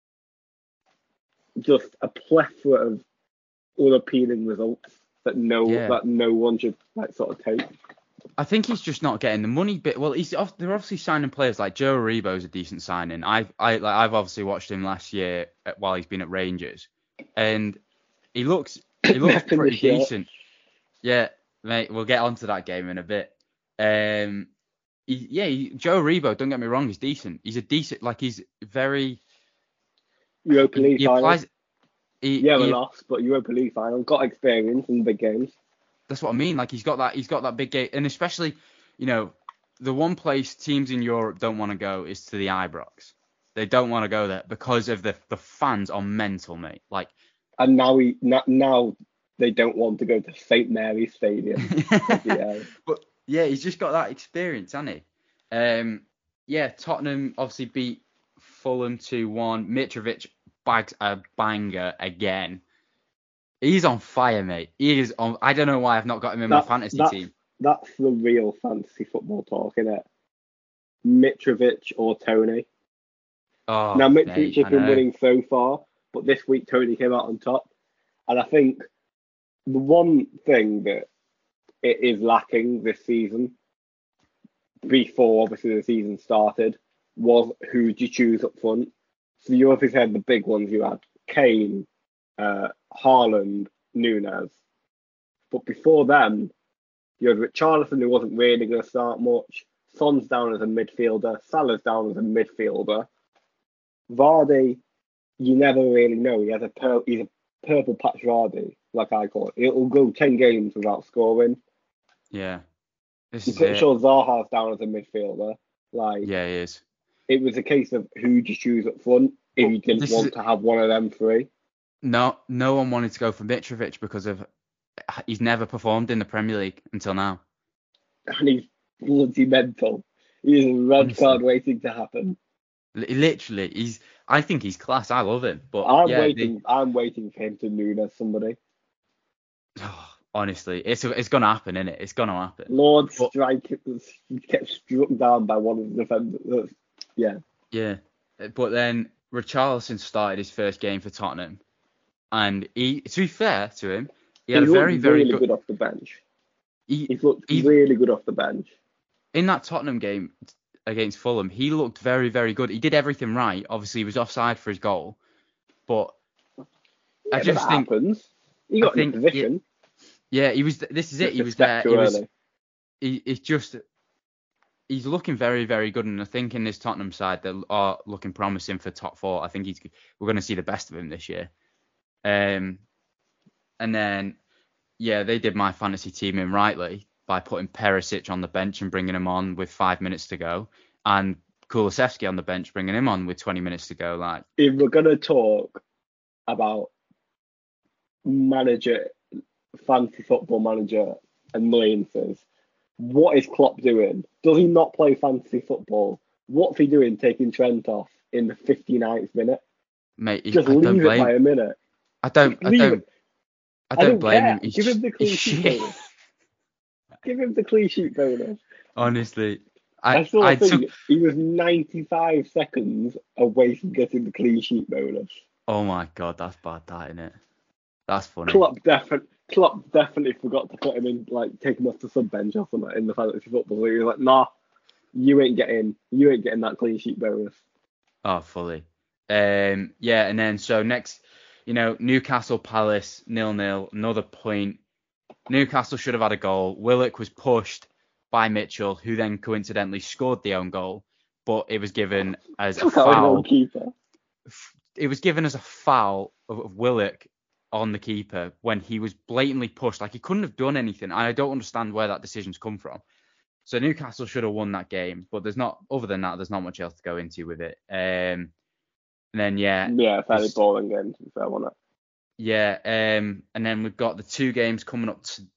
Speaker 2: just a plethora of unappealing results that no
Speaker 1: Yeah.
Speaker 2: that no one should like sort of take.
Speaker 1: I think he's just not getting the money bit. Well, he's off, they're obviously signing players like Joe Aribo's a decent signing. I've I like I've obviously watched him last year at, while he's been at Rangers, and he looks he looks
Speaker 2: Left in the
Speaker 1: pretty
Speaker 2: shirt.
Speaker 1: decent. Yeah, mate, we'll get onto that game in a bit. Um, he, yeah, he, Joe Aribo, don't get me wrong, he's decent. He's a decent, like he's very.
Speaker 2: Europa
Speaker 1: He,
Speaker 2: League
Speaker 1: he
Speaker 2: final.
Speaker 1: applies. He,
Speaker 2: Yeah, we
Speaker 1: he,
Speaker 2: lost, but Europa League final. Got experience in big games.
Speaker 1: That's what I mean. Like he's got that, he's got that big game, and especially, you know, the one place teams in Europe don't want to go is to the Ibrox. They don't want to go there because of the the fans are mental, mate. Like,
Speaker 2: And now we now, now they don't want to go to Saint Mary's Stadium. Yeah.
Speaker 1: but yeah, he's just got that experience, hasn't he? Um, yeah, Tottenham obviously beat Fulham two one. Mitrovic bags a banger again. He's on fire, mate. He is on. I don't know why I've not got him in
Speaker 2: That's-
Speaker 1: my fantasy
Speaker 2: that's-
Speaker 1: team.
Speaker 2: That's the real fantasy football talk, isn't it? Mitrovic or Tony.
Speaker 1: Oh,
Speaker 2: now Mitrovic
Speaker 1: mate,
Speaker 2: has
Speaker 1: I
Speaker 2: been
Speaker 1: know.
Speaker 2: winning so far, but this week Tony came out on top. And I think the one thing that it is lacking this season, before obviously the season started, was who do you choose up front. So you obviously had the big ones. You had Kane, uh, Haaland, Nunes. But before them, you had Richarlison, who wasn't really going to start much. Son's down as a midfielder. Salah's down as a midfielder. Vardy, you never really know. He has a pur- he's a purple patch Vardy, like I call it. It'll go ten games without scoring.
Speaker 1: Yeah, this
Speaker 2: I'm
Speaker 1: is
Speaker 2: pretty
Speaker 1: it.
Speaker 2: sure Zaha's down as a midfielder. Like
Speaker 1: Yeah, he is.
Speaker 2: it was a case of who do you choose up front if you didn't
Speaker 1: This
Speaker 2: want
Speaker 1: is-
Speaker 2: to have one of them three.
Speaker 1: No, no one wanted to go for Mitrovic because of he's never performed in the Premier League until now.
Speaker 2: And he's bloody mental. He's a red
Speaker 1: Honestly.
Speaker 2: card waiting to happen.
Speaker 1: Li- Literally, he's. I think he's class. I love him. But
Speaker 2: I'm
Speaker 1: yeah,
Speaker 2: waiting. I'm waiting for him to Nunes somebody.
Speaker 1: they- honestly, it's it's gonna happen, isn't it? It's gonna happen.
Speaker 2: Lord
Speaker 1: But-
Speaker 2: Strike kept struck down by one of the defenders. Yeah.
Speaker 1: Yeah, but then Richarlison started his first game for Tottenham, and he, to be fair to him, he had
Speaker 2: He
Speaker 1: a very
Speaker 2: looked
Speaker 1: very
Speaker 2: really
Speaker 1: good.
Speaker 2: good off the bench.
Speaker 1: He,
Speaker 2: He's looked
Speaker 1: he-
Speaker 2: really good off the bench.
Speaker 1: in that Tottenham game against Fulham, he looked very, very good. He did everything right. Obviously, he was offside for his goal, but
Speaker 2: Yeah,
Speaker 1: I
Speaker 2: but
Speaker 1: just
Speaker 2: that
Speaker 1: think,
Speaker 2: happens. He
Speaker 1: I
Speaker 2: got in
Speaker 1: think,
Speaker 2: a position.
Speaker 1: yeah, he was. This is it.
Speaker 2: Just
Speaker 1: He
Speaker 2: a
Speaker 1: was
Speaker 2: step
Speaker 1: there.
Speaker 2: too
Speaker 1: He was.
Speaker 2: early.
Speaker 1: He, it's just. He's looking very, very good, and I think in this Tottenham side that are looking promising for top four. I think he's. We're going to see the best of him this year. Um, and then, yeah, they did my fantasy team in rightly by putting Perisic on the bench and bringing him on with five minutes to go, and Kulusevski on the bench, bringing him on with twenty minutes to go. Like,
Speaker 2: If we're gonna talk about manager, fantasy football manager annoyances, what is Klopp doing? Does he not play fantasy football? What's he doing taking Trent off in the fifty-ninth minute?
Speaker 1: mate, he-
Speaker 2: Just
Speaker 1: I don't
Speaker 2: leave it
Speaker 1: blame.
Speaker 2: by a minute.
Speaker 1: I don't. I
Speaker 2: leave
Speaker 1: don't.
Speaker 2: it.
Speaker 1: I
Speaker 2: I
Speaker 1: don't,
Speaker 2: don't
Speaker 1: blame
Speaker 2: care.
Speaker 1: him. He's,
Speaker 2: Give him the clean
Speaker 1: he's
Speaker 2: sheet
Speaker 1: shit.
Speaker 2: bonus. Give him the clean sheet bonus.
Speaker 1: Honestly,
Speaker 2: I,
Speaker 1: I
Speaker 2: saw
Speaker 1: I
Speaker 2: a thing.
Speaker 1: took.
Speaker 2: He was ninety-five seconds away from getting the clean sheet bonus.
Speaker 1: Oh my god, that's bad, that isn't it? That's funny.
Speaker 2: Klopp definitely, Klopp definitely forgot to put him in, like, take him off the sub bench or something in the fantasy football. So he was like, "Nah, you ain't getting, you ain't getting that clean sheet bonus."
Speaker 1: Oh, fully. Um, yeah, and then so next, you know, Newcastle Palace nil nil, another point. Newcastle should have had a goal. Willock was pushed by Mitchell, who then coincidentally scored the own goal, but it was given as a
Speaker 2: Took out his own
Speaker 1: foul.
Speaker 2: keeper.
Speaker 1: It was given as a foul of, of Willock on the keeper when he was blatantly pushed. Like, he couldn't have done anything. And I don't understand where that decision's come from. So Newcastle should have won that game, but there's not, other than that, there's not much else to go into with it. Um, and then, yeah.
Speaker 2: Yeah, fairly
Speaker 1: there's-
Speaker 2: boring game, to be fair, wasn't it?
Speaker 1: Yeah, um, and then we've got the two games coming up t-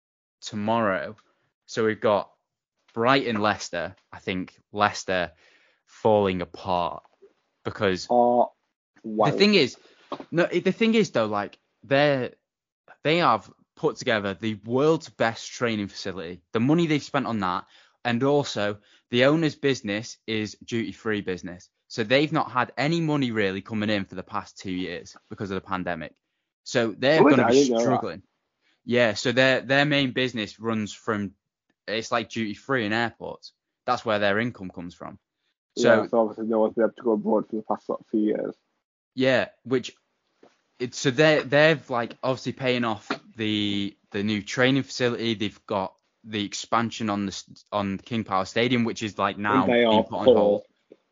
Speaker 1: tomorrow. So we've got Brighton, Leicester. I think Leicester falling apart because
Speaker 2: Oh, wow.
Speaker 1: the thing is, no, the thing is though, like they they have put together the world's best training facility. The money they've spent on that, and also the owner's business is duty-free business. So they've not had any money really coming in for the past two years because of the pandemic. So they're
Speaker 2: Oh, is
Speaker 1: going
Speaker 2: it?
Speaker 1: to
Speaker 2: I
Speaker 1: be
Speaker 2: didn't know that.
Speaker 1: struggling. Yeah, so their their main business runs from, it's like duty-free in airports. That's where their income comes from. So
Speaker 2: yeah, so obviously no one's been able to go abroad for the past like, few years.
Speaker 1: yeah, which it's so they're they're like obviously paying off the the new training facility. They've got the expansion on the st- on King Power Stadium, which is like now
Speaker 2: they
Speaker 1: being
Speaker 2: are
Speaker 1: put on
Speaker 2: poor.
Speaker 1: hold.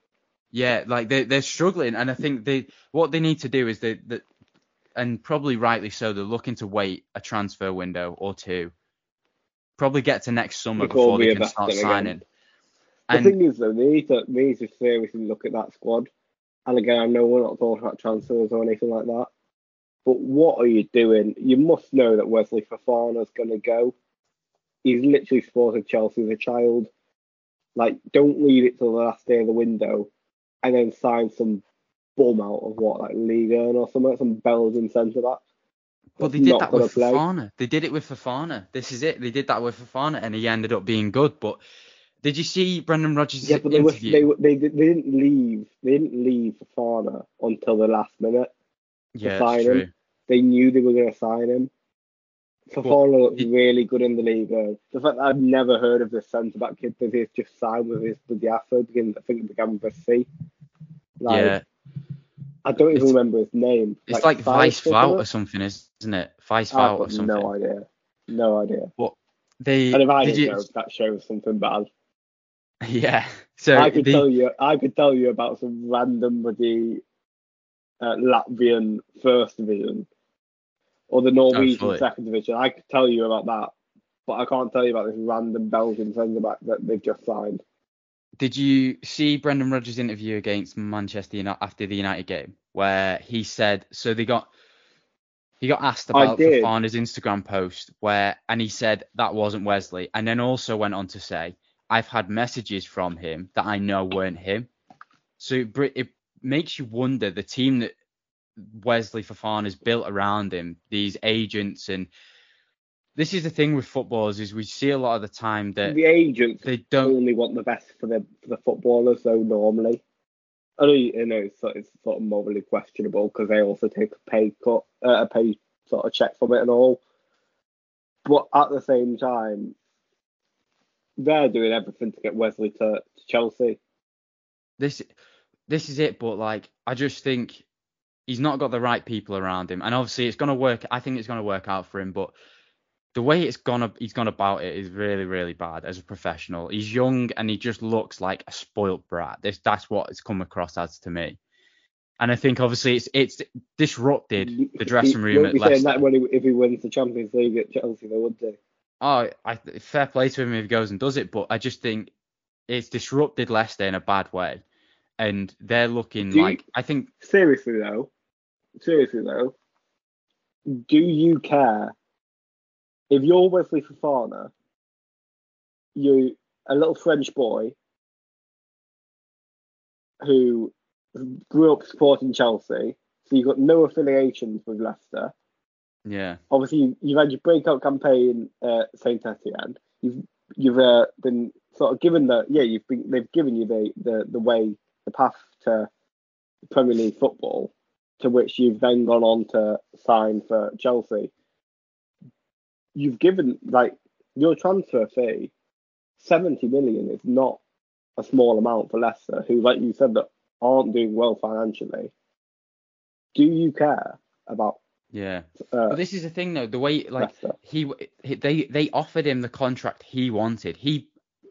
Speaker 1: Yeah, like they they're struggling, and I think they what they need to do is they that and probably rightly so, they're looking to wait a transfer window or two, probably get to next summer
Speaker 2: Before
Speaker 1: before they can
Speaker 2: reinvesting
Speaker 1: start
Speaker 2: again.
Speaker 1: signing.
Speaker 2: The
Speaker 1: And
Speaker 2: thing is, though, they need to they need to seriously look at that squad. And again, I know we're not talking about transfers or anything like that, but what are you doing? You must know that Wesley Fofana's going to go. He's literally supported Chelsea as a child. Like, don't leave it till the last day of the window and then sign some bum out of what, like Liga or something, some Belgian centre back.
Speaker 1: But they
Speaker 2: That's
Speaker 1: did
Speaker 2: not
Speaker 1: that
Speaker 2: gonna
Speaker 1: with
Speaker 2: play.
Speaker 1: Fofana. They did it with Fofana. This is it. They did that with Fofana, and he ended up being good. But did you see Brendan Rodgers'
Speaker 2: Yeah, but they were,
Speaker 1: interview?
Speaker 2: they were, they they didn't leave. They didn't leave Fofana until the last minute to
Speaker 1: Yeah,
Speaker 2: sign
Speaker 1: it's
Speaker 2: him.
Speaker 1: true.
Speaker 2: They knew they were going to sign him. Fofana looks
Speaker 1: did-
Speaker 2: really good in the league. uh, The fact that I've never heard of this centre back kid that he's just signed with his with the Afro, begin I think it began with a C. Like,
Speaker 1: yeah,
Speaker 2: I don't even
Speaker 1: It's-
Speaker 2: remember his name.
Speaker 1: it's like, Vice
Speaker 2: Faust or
Speaker 1: Vault
Speaker 2: something?
Speaker 1: or something, isn't it? Vice
Speaker 2: I've
Speaker 1: Vault
Speaker 2: got
Speaker 1: or something.
Speaker 2: no idea. No idea.
Speaker 1: But they
Speaker 2: And if I
Speaker 1: did
Speaker 2: didn't
Speaker 1: you?
Speaker 2: know, that shows something bad.
Speaker 1: Yeah. So
Speaker 2: I could
Speaker 1: they,
Speaker 2: tell you. I could tell you about some random bloody uh, Latvian first division or the Norwegian
Speaker 1: fully.
Speaker 2: second division. I could tell you about that, but I can't tell you about this random Belgian centre back that they've just signed.
Speaker 1: Did you see Brendan Rodgers' interview against Manchester United after the United game, where he said, so they got he got asked
Speaker 2: I
Speaker 1: about
Speaker 2: did.
Speaker 1: Fofana's Instagram post, where and he said that wasn't Wesley, and then also went on to say, I've had messages from him that I know weren't him. So it, br- it makes you wonder the team that Wesley Fofana's built around him, these agents, and this is the thing with footballers is we see a lot of the time that
Speaker 2: The agents
Speaker 1: they don't.
Speaker 2: only want the best for the for the footballers, though. Normally, I know, you know it's, sort- it's sort of morally questionable because they also take a pay cut, uh, a pay sort of check from it and all. But at the same time, they're doing everything to get Wesley to, to Chelsea.
Speaker 1: This this is it, but like I just think he's not got the right people around him, and obviously it's gonna work. I think it's gonna work out for him, but the way it's gonna he's gone about it is really really bad as a professional. He's young and he just looks like a spoilt brat. This that's what it's come across as to me, and I think obviously it's it's disrupted the dressing room
Speaker 2: Won't
Speaker 1: at
Speaker 2: be saying
Speaker 1: Leicester.
Speaker 2: that when he, if he wins the Champions League at Chelsea, they would do.
Speaker 1: Oh, I, fair play to him if he goes and does it, but I just think it's disrupted Leicester in a bad way, and they're looking
Speaker 2: Do you-
Speaker 1: like I think.
Speaker 2: Seriously though, seriously though, do you care if you're Wesley Fofana, you a little French boy who grew up supporting Chelsea, so you've got no affiliations with Leicester.
Speaker 1: Yeah.
Speaker 2: Obviously, you- you've had your breakout campaign at Saint Etienne. You've you've uh, been sort of given the yeah you've been they've given you the the the way the path to Premier League football, to which you've then gone on to sign for Chelsea. You've given like your transfer fee, seventy million is not a small amount for Leicester, who, like you said, that aren't doing well financially. Do you care about?
Speaker 1: Yeah.
Speaker 2: Uh,
Speaker 1: But this is the thing though, the way like
Speaker 2: Leicester?
Speaker 1: he, he they they offered him the contract he wanted. He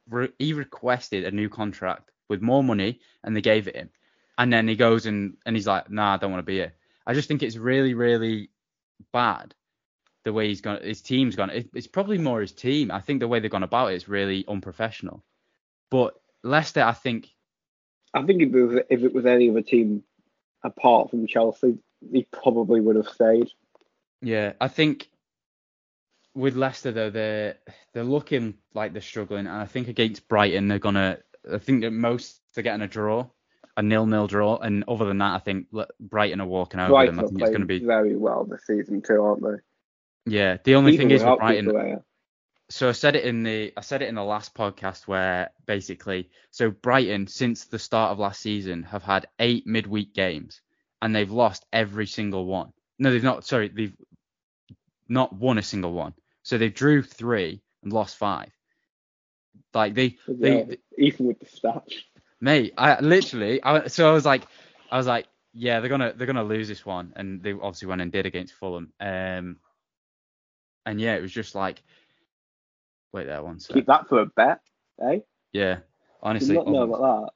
Speaker 1: re- he requested a new contract with more money, and they gave it him. And then he goes and, and he's like, nah, I don't want to be here. I just think it's really, really bad the way he's gone. His team's gone. It, it's probably more his team. I think the way they've gone about it is really unprofessional. But Leicester, I think.
Speaker 2: I think if it was, if it was any other team apart from Chelsea, he probably would have stayed.
Speaker 1: Yeah, I think with Leicester though, they're they're looking like they're struggling, and I think against Brighton they're gonna. I think that most they're getting a draw, a nil-nil draw, and other than that, I think Brighton are walking over
Speaker 2: Brighton
Speaker 1: them. I think
Speaker 2: are
Speaker 1: it's going to be
Speaker 2: very well this season too, aren't they?
Speaker 1: Yeah, the only
Speaker 2: Even
Speaker 1: thing is with
Speaker 2: without
Speaker 1: Brighton.
Speaker 2: Cucurella.
Speaker 1: So I said it in the I said it in the last podcast where basically so Brighton since the start of last season have had eight midweek games and they've lost every single one. No, they've not. Sorry, they've not won a single one. So they drew three and lost five. Like they, they,
Speaker 2: Yeah,
Speaker 1: they
Speaker 2: even with the stats.
Speaker 1: mate, I literally, I, so I was like, I was like, yeah, they're gonna they're gonna lose this one, and they obviously went and did against Fulham. Um, and yeah, it was just like. Wait there one sec.
Speaker 2: Keep that for a bet, eh?
Speaker 1: Yeah, honestly.
Speaker 2: Did not know about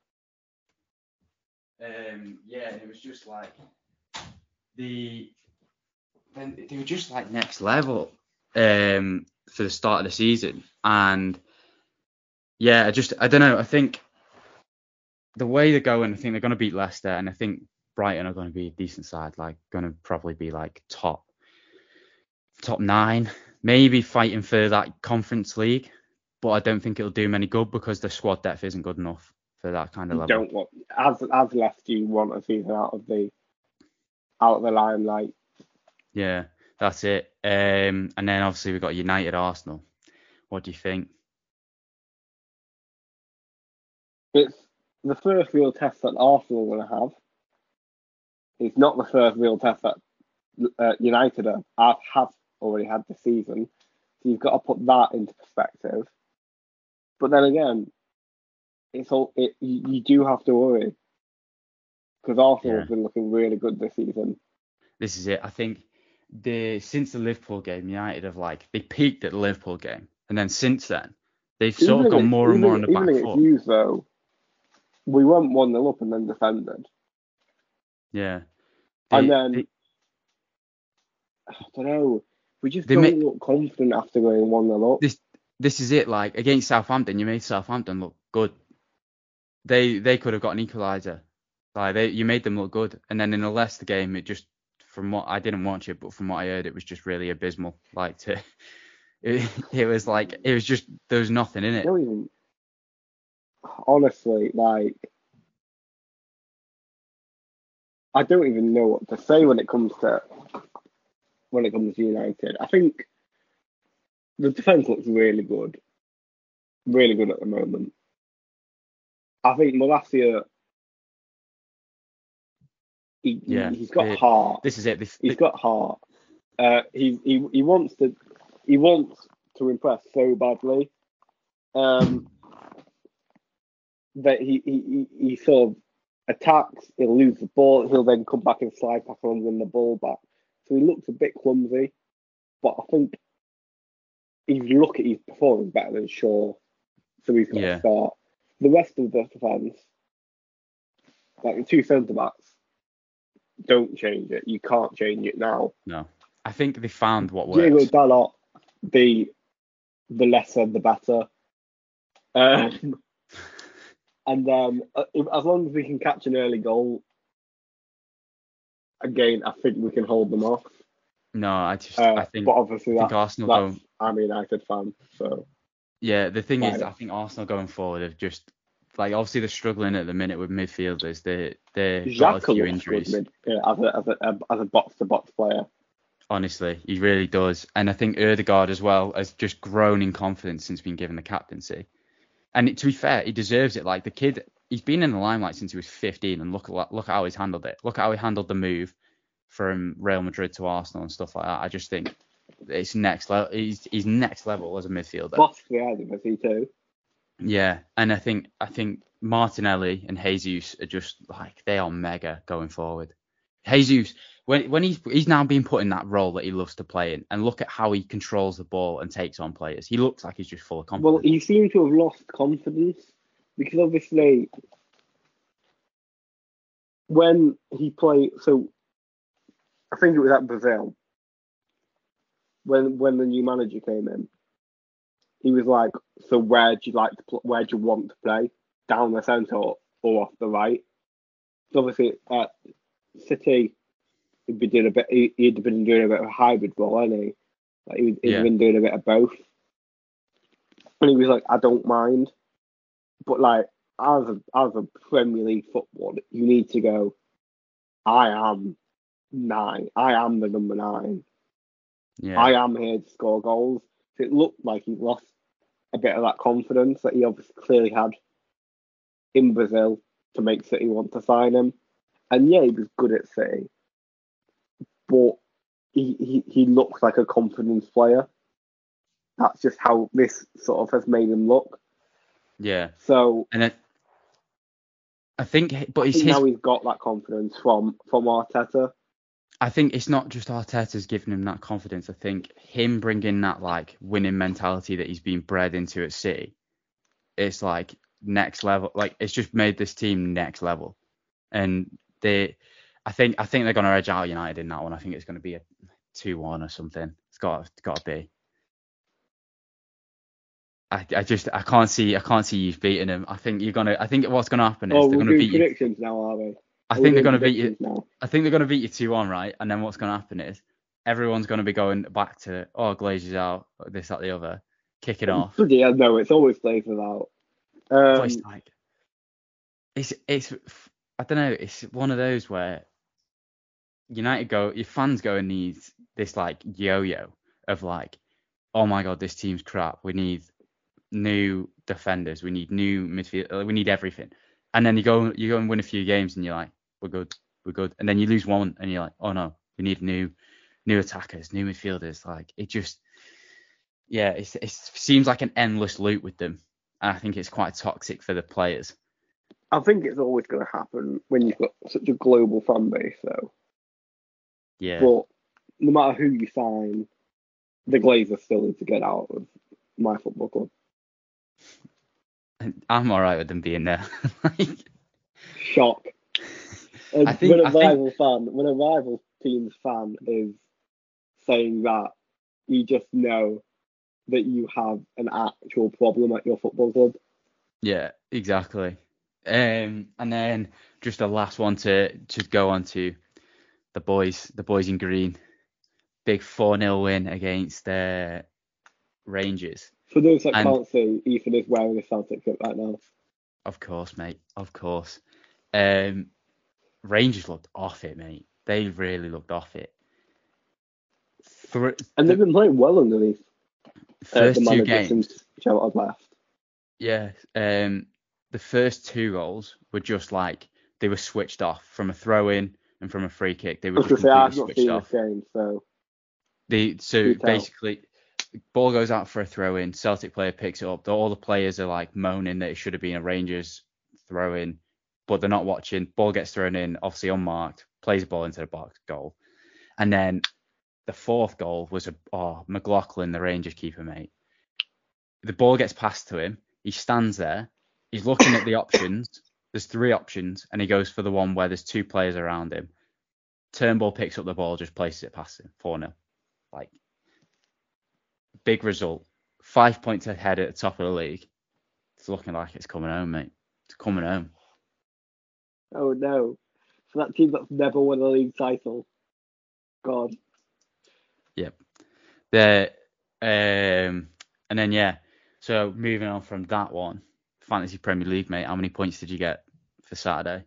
Speaker 1: that. Um, yeah, it was just like the then they were just like next level um for the start of the season, and yeah, I just I don't know. I think the way they're going, I think they're going to beat Leicester, and I think Brighton are going to be a decent side, like going to probably be like top top nine. Maybe fighting for that Conference League, but I don't think it'll do them any good because the squad depth isn't good enough for that kind of
Speaker 2: You
Speaker 1: level.
Speaker 2: don't want as as Leicester, you want a season out of the out of the limelight.
Speaker 1: Yeah, that's it. Um, and then obviously we've got United, Arsenal. What do you think?
Speaker 2: It's the first real test that Arsenal are going to have. It's not the first real test that uh, United have, have already had this season. So you've got to put that into perspective. But then again, it's all it, you, you do have to worry because Arsenal
Speaker 1: Yeah.
Speaker 2: have been looking really good this season.
Speaker 1: This is it. I think the since the Liverpool game, United have like they peaked at the Liverpool game, and then since then they've sort
Speaker 2: Even
Speaker 1: of gone
Speaker 2: against-
Speaker 1: more and
Speaker 2: even-
Speaker 1: more on the back
Speaker 2: Even against
Speaker 1: foot.
Speaker 2: Hughes, though, we went one nil up and then defended.
Speaker 1: Yeah.
Speaker 2: And
Speaker 1: They-
Speaker 2: then
Speaker 1: they-
Speaker 2: I don't know. We just
Speaker 1: They
Speaker 2: don't
Speaker 1: make-
Speaker 2: look confident after going one nil up.
Speaker 1: this this is it. Like against Southampton, you made Southampton look good. They they could have got an equaliser. Like they you made them look good, and then in the Leicester game, it just from what I didn't watch it, but from what I heard, it was just really abysmal. Like to it, it was like it was just there was nothing in
Speaker 2: I
Speaker 1: it.
Speaker 2: don't even. Honestly, like I don't even know what to say when it comes to when it comes to United. I think the defense looks really good, really good at the moment. I think Malacia, he,
Speaker 1: Yeah,
Speaker 2: he, he's got
Speaker 1: it-
Speaker 2: heart.
Speaker 1: This is it. This,
Speaker 2: He's got heart. Uh, he he he wants to he wants to impress so badly. Um, that he, he he he sort of attacks. He'll lose the ball. He'll then come back and slide back and win the ball back. So he looks a bit clumsy, but I think if you look at his performance better than Shaw, so he's got
Speaker 1: Yeah.
Speaker 2: to start. The rest of the defence, like the two centre backs, don't change it. You can't change it now.
Speaker 1: no, I think they found what
Speaker 2: Diego
Speaker 1: works.
Speaker 2: Dalot, the the lesser the better. Um, and um, if, as long as we can catch an early goal, again, I think we can hold them off.
Speaker 1: No, I just
Speaker 2: Uh,
Speaker 1: I think
Speaker 2: but obviously,
Speaker 1: I think
Speaker 2: that,
Speaker 1: Arsenal
Speaker 2: that's,
Speaker 1: go.
Speaker 2: I'm a United fan, so
Speaker 1: Yeah, the thing is,
Speaker 2: Right.
Speaker 1: I think Arsenal going forward have just like obviously they're struggling at the minute with midfielders. They they got a
Speaker 2: Xhaka
Speaker 1: few
Speaker 2: looks good
Speaker 1: injuries.
Speaker 2: mid, yeah, as a as a as a box to box player.
Speaker 1: Honestly, he really does. And I think Ødegaard as well has just grown in confidence since being given the captaincy. And to be fair, he deserves it. Like the kid, he's been in the limelight since he was fifteen, and look at look at how he's handled it. Look at how he handled the move from Real Madrid to Arsenal and stuff like that. I just think it's next level. He's he's next level as a midfielder.
Speaker 2: Boss behind him, I see too.
Speaker 1: Yeah, and I think I think Martinelli and Jesus are just like they are mega going forward. Jesus, when when he's he's now been put in that role that he loves to play in, and look at how he controls the ball and takes on players. He looks like he's just full of
Speaker 2: Well,
Speaker 1: confidence.
Speaker 2: he seemed to have lost confidence because obviously when he played, so I think it was at Brazil when when the new manager came in. He was like, "So where do you like to pl- where do you want to play? Down the centre or, or off the right?" So obviously at City, he'd been doing a bit. He, he'd been doing a bit of a hybrid role, hadn't he? Like he, he'd
Speaker 1: Yeah,
Speaker 2: been doing a bit of both. And he was like, "I don't mind," but like as a as a Premier League football, you need to go. I am nine. I am the number nine.
Speaker 1: yeah,
Speaker 2: I am here to score goals. So it looked like he lost a bit of that confidence that he obviously clearly had in Brazil to make City want to sign him. And yeah, he was good at City, but he, he, he looks like a confidence player. That's just how this sort of has made him look.
Speaker 1: yeah.
Speaker 2: So
Speaker 1: And then I think, but
Speaker 2: I
Speaker 1: it's
Speaker 2: think
Speaker 1: his.
Speaker 2: now he's got that confidence from from Arteta.
Speaker 1: I think it's not just Arteta's giving him that confidence. I think him bringing that like winning mentality that he's been bred into at City, it's like next level. Like it's just made this team next level. And they, I think, I think they're gonna edge out United in that one. I think it's gonna be a two one or something. It's got, it's got to be. I, I just, I can't see, I can't see you beating them. I think you're gonna, I think what's gonna happen is
Speaker 2: Oh,
Speaker 1: they're
Speaker 2: we're
Speaker 1: gonna
Speaker 2: doing
Speaker 1: beat you.
Speaker 2: predictions now, are we?
Speaker 1: I
Speaker 2: Are we
Speaker 1: think they're
Speaker 2: doing
Speaker 1: gonna beat you.
Speaker 2: predictions now?
Speaker 1: I think they're gonna beat you two one, right? And then what's gonna happen is everyone's gonna be going back to, oh, Glazer's out, this, that, the other, kicking off.
Speaker 2: Bloody hell, no, it's always Glazers out.
Speaker 1: But
Speaker 2: Um,
Speaker 1: it's like, it's, it's, I don't know. It's one of those where United go, your fans go and need this like yo-yo of like, oh my god, this team's crap. We need new defenders. We need new midfield. We need everything. And then you go, you go and win a few games, and you're like, we're good, we're good. And then you lose one, and you're like, oh no, we need new, new attackers, new midfielders. Like it just, yeah, it's, it seems like an endless loop with them, and I think it's quite toxic for the players.
Speaker 2: I think it's always going to happen when you've got such a global fan base, though.
Speaker 1: Yeah,
Speaker 2: But no matter who you sign, the Glazers still need to get out of my football club.
Speaker 1: I'm all right with them being there. like,
Speaker 2: Shock. And
Speaker 1: I think,
Speaker 2: when a
Speaker 1: I think,
Speaker 2: rival fan, when a rival team's fan is saying that, you just know that you have an actual problem at your football club.
Speaker 1: yeah, exactly. Um, and then just the last one to to go on to the boys, the boys in green, big four nil win against the Rangers.
Speaker 2: For those that
Speaker 1: And
Speaker 2: can't see, Ethan is wearing a Celtic kit right now.
Speaker 1: of course, mate, of course. Um, Rangers looked off it, mate. They really looked off it. For
Speaker 2: And
Speaker 1: the
Speaker 2: they've been playing well underneath uh,
Speaker 1: first
Speaker 2: the
Speaker 1: two
Speaker 2: manager
Speaker 1: games,
Speaker 2: since Gerrard left.
Speaker 1: yeah, um, the first two goals were just like they were switched off from a throw in and from a free kick. They
Speaker 2: I
Speaker 1: were
Speaker 2: was
Speaker 1: just
Speaker 2: going to say, I've
Speaker 1: completely
Speaker 2: not
Speaker 1: switched
Speaker 2: seen
Speaker 1: off.
Speaker 2: this game, so
Speaker 1: They so
Speaker 2: you tell.
Speaker 1: basically, ball goes out for a throw in. Celtic player picks it up. All the players are like moaning that it should have been a Rangers throw in, but they're not watching. Ball gets thrown in, obviously unmarked. Plays the ball into the box, goal. And then the fourth goal was a oh McLaughlin, the Rangers keeper, mate. The ball gets passed to him. He stands there. He's looking at the options. There's three options, and he goes for the one where there's two players around him. Turnbull picks up the ball, just places it past him. four nil. Like, big result. Five points ahead at the top of the league. It's looking like it's coming home, mate. It's coming home.
Speaker 2: Oh no. For that team that's never won a league title. God.
Speaker 1: Yep. The um, and then yeah. So moving on from that one, Fantasy Premier League, mate. How many points did you get for Saturday?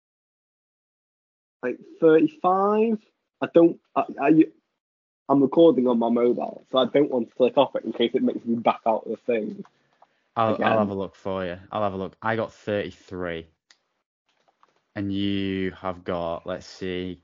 Speaker 2: Like thirty-five? I don't. I, I, I'm recording on my mobile, so I don't want to click off it in case it makes me back out of the thing.
Speaker 1: I'll
Speaker 2: Again.
Speaker 1: I'll have a look for you. I'll have a look. I got thirty-three, and you have got, let's see,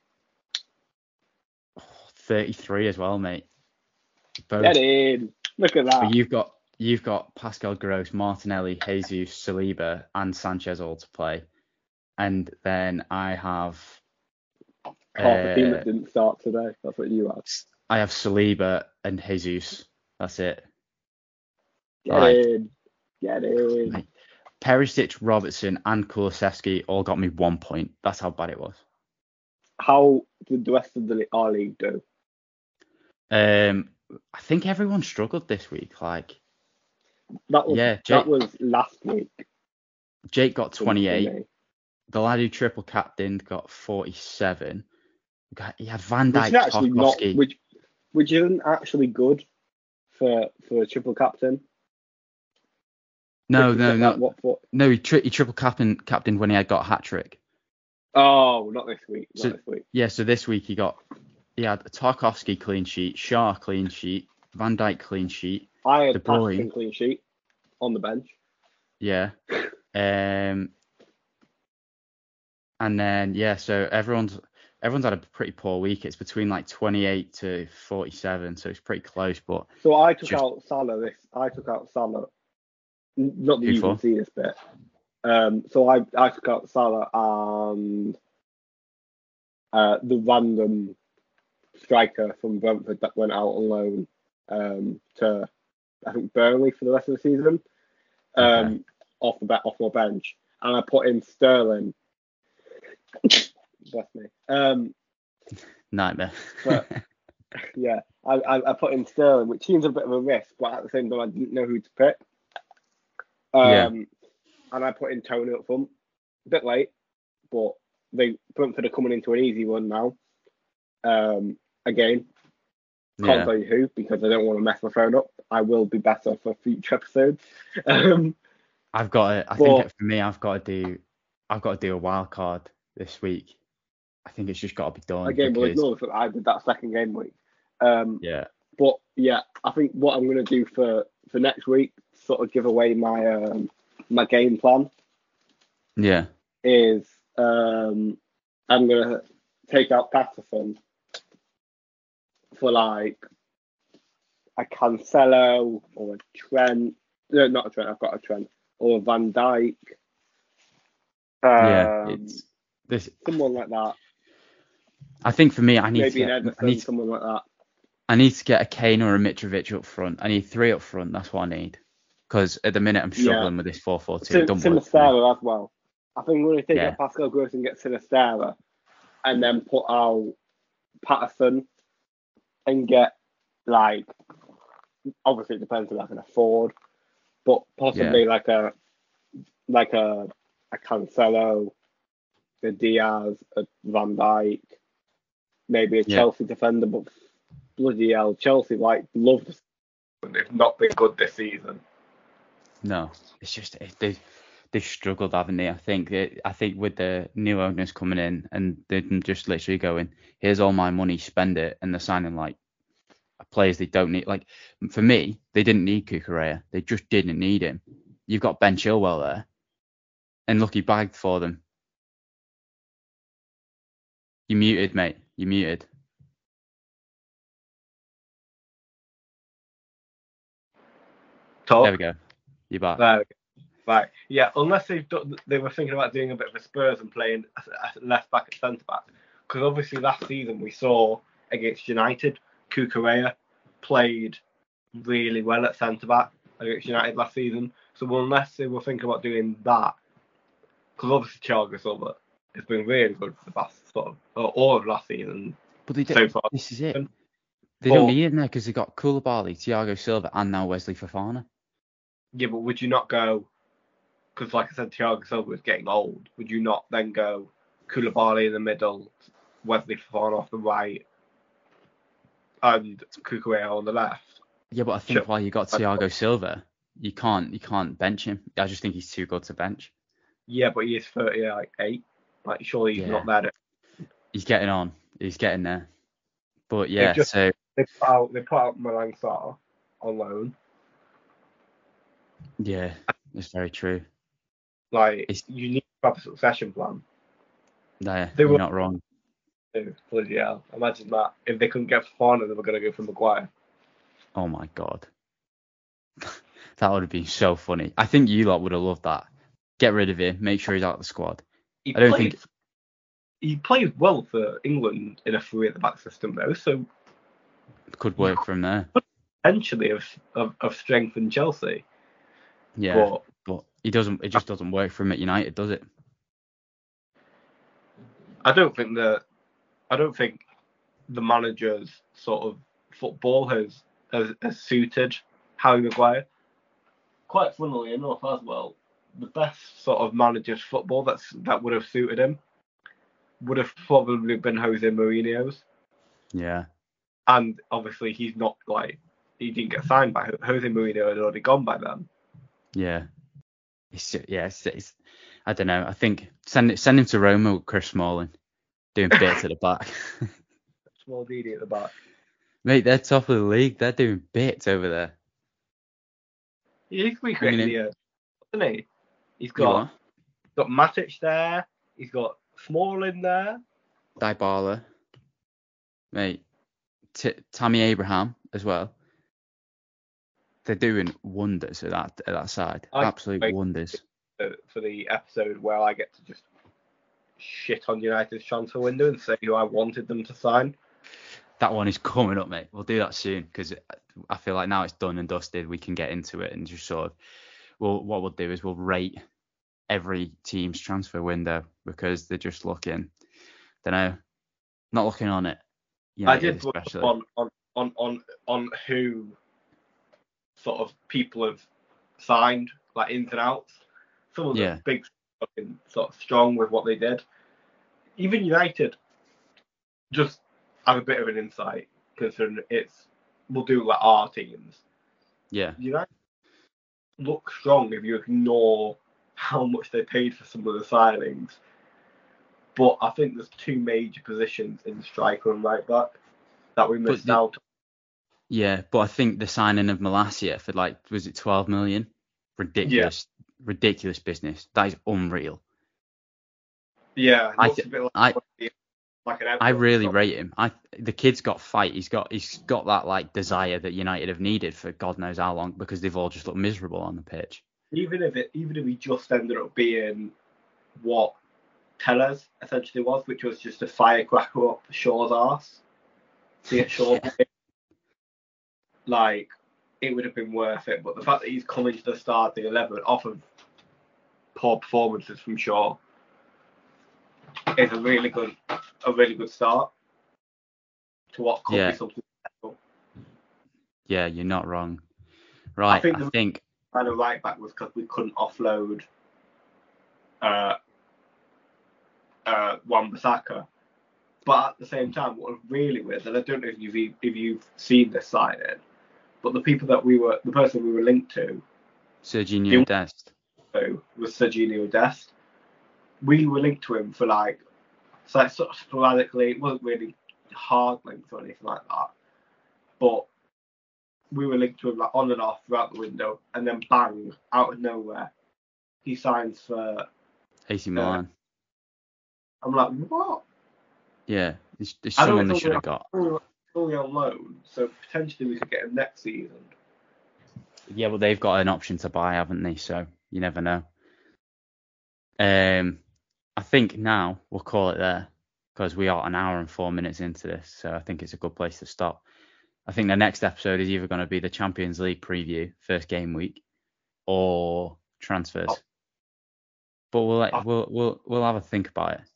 Speaker 1: oh, thirty-three as well, mate. Both.
Speaker 2: Get in. Look at that.
Speaker 1: But you've got you've got Pascal Gross, Martinelli, Jesus, Saliba, and Sanchez all to play, and then I have
Speaker 2: Half the team
Speaker 1: Uh,
Speaker 2: that didn't start today. That's what you had.
Speaker 1: I have Saliba and Jesus. That's it.
Speaker 2: Get
Speaker 1: Like,
Speaker 2: in. Get in.
Speaker 1: like Perisic, Robertson, and Kulusevski all got me one point. That's how bad it was.
Speaker 2: How did the rest of the our league do?
Speaker 1: Um, I think everyone struggled this week. Like,
Speaker 2: That was
Speaker 1: yeah, Jake,
Speaker 2: that was last week.
Speaker 1: Jake got
Speaker 2: for- for
Speaker 1: twenty-eight.
Speaker 2: me.
Speaker 1: The lad who triple captained got forty-seven. We got- He had Van
Speaker 2: Which
Speaker 1: Dijk,
Speaker 2: is actually not
Speaker 1: Tarkowski.
Speaker 2: which which isn't actually good for for a triple captain.
Speaker 1: No,
Speaker 2: If you
Speaker 1: no,
Speaker 2: set
Speaker 1: no,
Speaker 2: that, what for?
Speaker 1: no. He, tri- he triple captain captained when he had got a hat trick.
Speaker 2: Oh, not this week. Not
Speaker 1: So
Speaker 2: this week.
Speaker 1: yeah, so this week he got he had a Tarkowski clean sheet, Shaw clean sheet, Van Dijk clean sheet.
Speaker 2: I
Speaker 1: De
Speaker 2: had
Speaker 1: Bruyne.
Speaker 2: Patterson clean sheet on the bench.
Speaker 1: Yeah. Um. And then yeah, so everyone's everyone's had a pretty poor week. It's between like twenty-eight to forty-seven, so it's pretty close. But
Speaker 2: So I took
Speaker 1: Just-
Speaker 2: out Salah. This I took out Salah. N- Not that
Speaker 1: Who
Speaker 2: you
Speaker 1: for?
Speaker 2: can see this bit. Um. So I I took out Salah and uh the random striker from Brentford that went out on loan um to I think Burnley for the rest of the season. Um.
Speaker 1: Okay.
Speaker 2: Off the be- off my bench, and I put in Sterling. Bless me. Um.
Speaker 1: nightmare.
Speaker 2: But- Yeah, I, I I put in Sterling, which seems a bit of a risk, but at the same time, I didn't know who to pick. Um,
Speaker 1: Yeah.
Speaker 2: And I put in Tony up front. A bit late, but they Brentford are coming into an easy one now. Um, again, can't
Speaker 1: Yeah.
Speaker 2: tell you who because I don't want to mess my phone up. I will be better for future episodes. Um,
Speaker 1: I've got to, I
Speaker 2: But-
Speaker 1: think for me, I've got to do, I've got to do a wild card this week. I think it's just got to be done.
Speaker 2: again, we'll
Speaker 1: because,
Speaker 2: ignore the fact that I did that second game week. Um,
Speaker 1: yeah,
Speaker 2: But yeah, I think what I'm going to do for, for next week, sort of give away my um, my game plan,
Speaker 1: yeah,
Speaker 2: is um, I'm going to take out Patterson for like a Cancelo or a Trent. No, not a Trent. I've got a Trent or a Van Dijk.
Speaker 1: yeah.
Speaker 2: Um,
Speaker 1: It's this.
Speaker 2: someone like that.
Speaker 1: I think for me, I need
Speaker 2: Maybe
Speaker 1: to
Speaker 2: an
Speaker 1: get,
Speaker 2: Ederson,
Speaker 1: I need, to,
Speaker 2: someone like that.
Speaker 1: I need to get a Kane or a Mitrovic up front. I need three up front. That's what I need. Because at the minute I'm struggling
Speaker 2: Yeah.
Speaker 1: with this four four two.
Speaker 2: Sin-
Speaker 1: It don't work for me.
Speaker 2: Sinistera as well. I think we're going to take
Speaker 1: Yeah.
Speaker 2: out Pascal Gross and get Sinistera, and then put out Patterson and get like. Obviously, it depends on I can afford, but possibly like a like a a Cancelo, a Diaz, a Van Dijk, maybe a
Speaker 1: Yeah.
Speaker 2: Chelsea defender. But bloody hell, Chelsea like love. this- They've not been good this season.
Speaker 1: No, it's just it, they they've struggled, haven't they? I think it, I think with the new owners coming in and they're just literally going, here's all my money, spend it, and they're signing like players they don't need. Like for me, they didn't need Kukurea. They just didn't need him. You've got Ben Chilwell there, and look, he bagged for them. You muted, mate. You muted.
Speaker 2: Talk.
Speaker 1: There we go. You're back.
Speaker 2: There we go. Right, yeah. Unless they've done, they were thinking about doing a bit of a Spurs and playing a- a left back at centre back, because obviously last season we saw against United, Kukurea played really well at centre back against United last season. So unless they were thinking about doing that, because obviously Thiago Silva has been really good for the past sort of or all of last season
Speaker 1: But they
Speaker 2: so
Speaker 1: don't,
Speaker 2: far.
Speaker 1: this is it. They
Speaker 2: But-
Speaker 1: don't need him there because they got Koulibaly, Thiago Silva, and now Wesley Fofana.
Speaker 2: Yeah, but would you not go? Because like I said, Thiago Silva is getting old. Would you not then go Koulibaly in the middle, Wesley Fofana off the right, and Kukurea on the left?
Speaker 1: Yeah, but I think
Speaker 2: Sure.
Speaker 1: while you got Thiago Silva, you can't you can't bench him. I just think he's too good to bench.
Speaker 2: Yeah, but he is thirty, like eight. Like surely he's
Speaker 1: Yeah.
Speaker 2: not there.
Speaker 1: He's getting on. He's getting there. But yeah,
Speaker 2: just-
Speaker 1: so
Speaker 2: They put out they put out Malang Sarr on loan.
Speaker 1: yeah, it's very true.
Speaker 2: Like
Speaker 1: It's-
Speaker 2: you need to have a succession plan.
Speaker 1: No,
Speaker 2: They
Speaker 1: you're
Speaker 2: were-
Speaker 1: not wrong.
Speaker 2: Too. Bloody hell! Imagine that. If they couldn't get Fofana, they were going to go for Maguire.
Speaker 1: Oh my god. That would have been so funny. I think you lot would have loved that. Get rid of him, make sure he's out of the squad.
Speaker 2: He
Speaker 1: I don't
Speaker 2: played
Speaker 1: think-
Speaker 2: he plays well for England in a three at the back system though, so
Speaker 1: could work from there.
Speaker 2: Potentially of of, of strength in Chelsea.
Speaker 1: Yeah, but, but he doesn't. It just doesn't work for him at United, does it?
Speaker 2: I don't think that. I don't think the manager's sort of football has has, has suited Harry Maguire. Quite funnily enough, as well, the best sort of manager's football that's that would have suited him would have probably been Jose Mourinho's.
Speaker 1: Yeah.
Speaker 2: And obviously, he's not like he didn't get signed by Jose Mourinho had already gone by then.
Speaker 1: Yeah. It's, yeah, it's, it's, I don't know. I think send send him to Roma with Chris Smalling doing bits at the back.
Speaker 2: Small D D at the back.
Speaker 1: Mate, they're top of the league. They're doing bits over there.
Speaker 2: He's recreating the year, isn't he? He's got got Matic there. He's got Smalling there.
Speaker 1: Dybala. Mate, T- Tammy Abraham as well. They're doing wonders at that at that side. I Absolute wonders.
Speaker 2: For the episode where I get to just shit on United's transfer window and say who I wanted them to sign.
Speaker 1: That one is coming up, mate. We'll do that soon because I feel like now it's done and dusted. We can get into it and just sort of, well, what we'll do is we'll rate every team's transfer window because they're just looking, don't know, not looking on it.
Speaker 2: United I did look especially. on on on on on who sort of people have signed, like ins and outs. Some of them yeah. big, fucking sort of strong with what they did. Even United just have a bit of an insight considering it's we'll do like our teams.
Speaker 1: Yeah.
Speaker 2: United look strong if you ignore how much they paid for some of the signings. But I think there's two major positions in striker and right back that we missed the, out.
Speaker 1: Yeah, but I think the signing of Malacia for like was it twelve million? Ridiculous, yeah. ridiculous business. That is unreal.
Speaker 2: Yeah,
Speaker 1: I th- like, I, like an I really stuff. rate him. I the kid's got fight. He's got he's got that like desire that United have needed for God knows how long because they've all just looked miserable on the pitch.
Speaker 2: Even if it even if he just ended up being what Tellez essentially was, which was just a firecracker up Shaw's arse. To get Shaw yeah. like it would have been worth it. But the fact that he's coming to the start of the eleven off of poor performances from Shaw is a really good a really good start to what could yeah. be something special.
Speaker 1: Yeah, you're not wrong. Right, I think I the think
Speaker 2: kind of right back was because we couldn't offload uh uh Wan-Bissaka. But at the same time, what was really weird, and I don't know if you've if you've seen this signing, but the people that we were the person we were linked to
Speaker 1: Serginho Dest
Speaker 2: was Serginho Dest. We were linked to him for like so like sort of sporadically, it wasn't really hard links or anything like that. But we were linked to him like on and off throughout the window, and then bang, out of nowhere, he signs for
Speaker 1: A C Milan.
Speaker 2: Uh, I'm like, what?
Speaker 1: Yeah, it's, it's someone they should have got.
Speaker 2: Fully on loan, so potentially we could get him next season.
Speaker 1: Yeah, well, they've got an option to buy, haven't they? So you never know. Um, I think now we'll call it there because we are an hour and four minutes into this, so I think it's a good place to stop. I think the next episode is either going to be the Champions League preview, first game week, or transfers. Oh. But we'll like, oh. we'll we'll we'll have a think about it.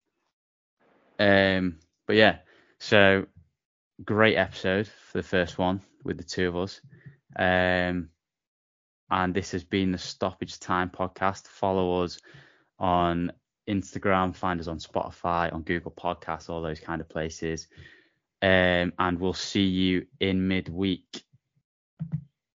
Speaker 1: Um, but yeah, so great episode for the first one with the two of us. Um, and this has been the Stoppage Time podcast. Follow us on Instagram, find us on Spotify, on Google Podcasts, all those kind of places. Um, and we'll see you in midweek.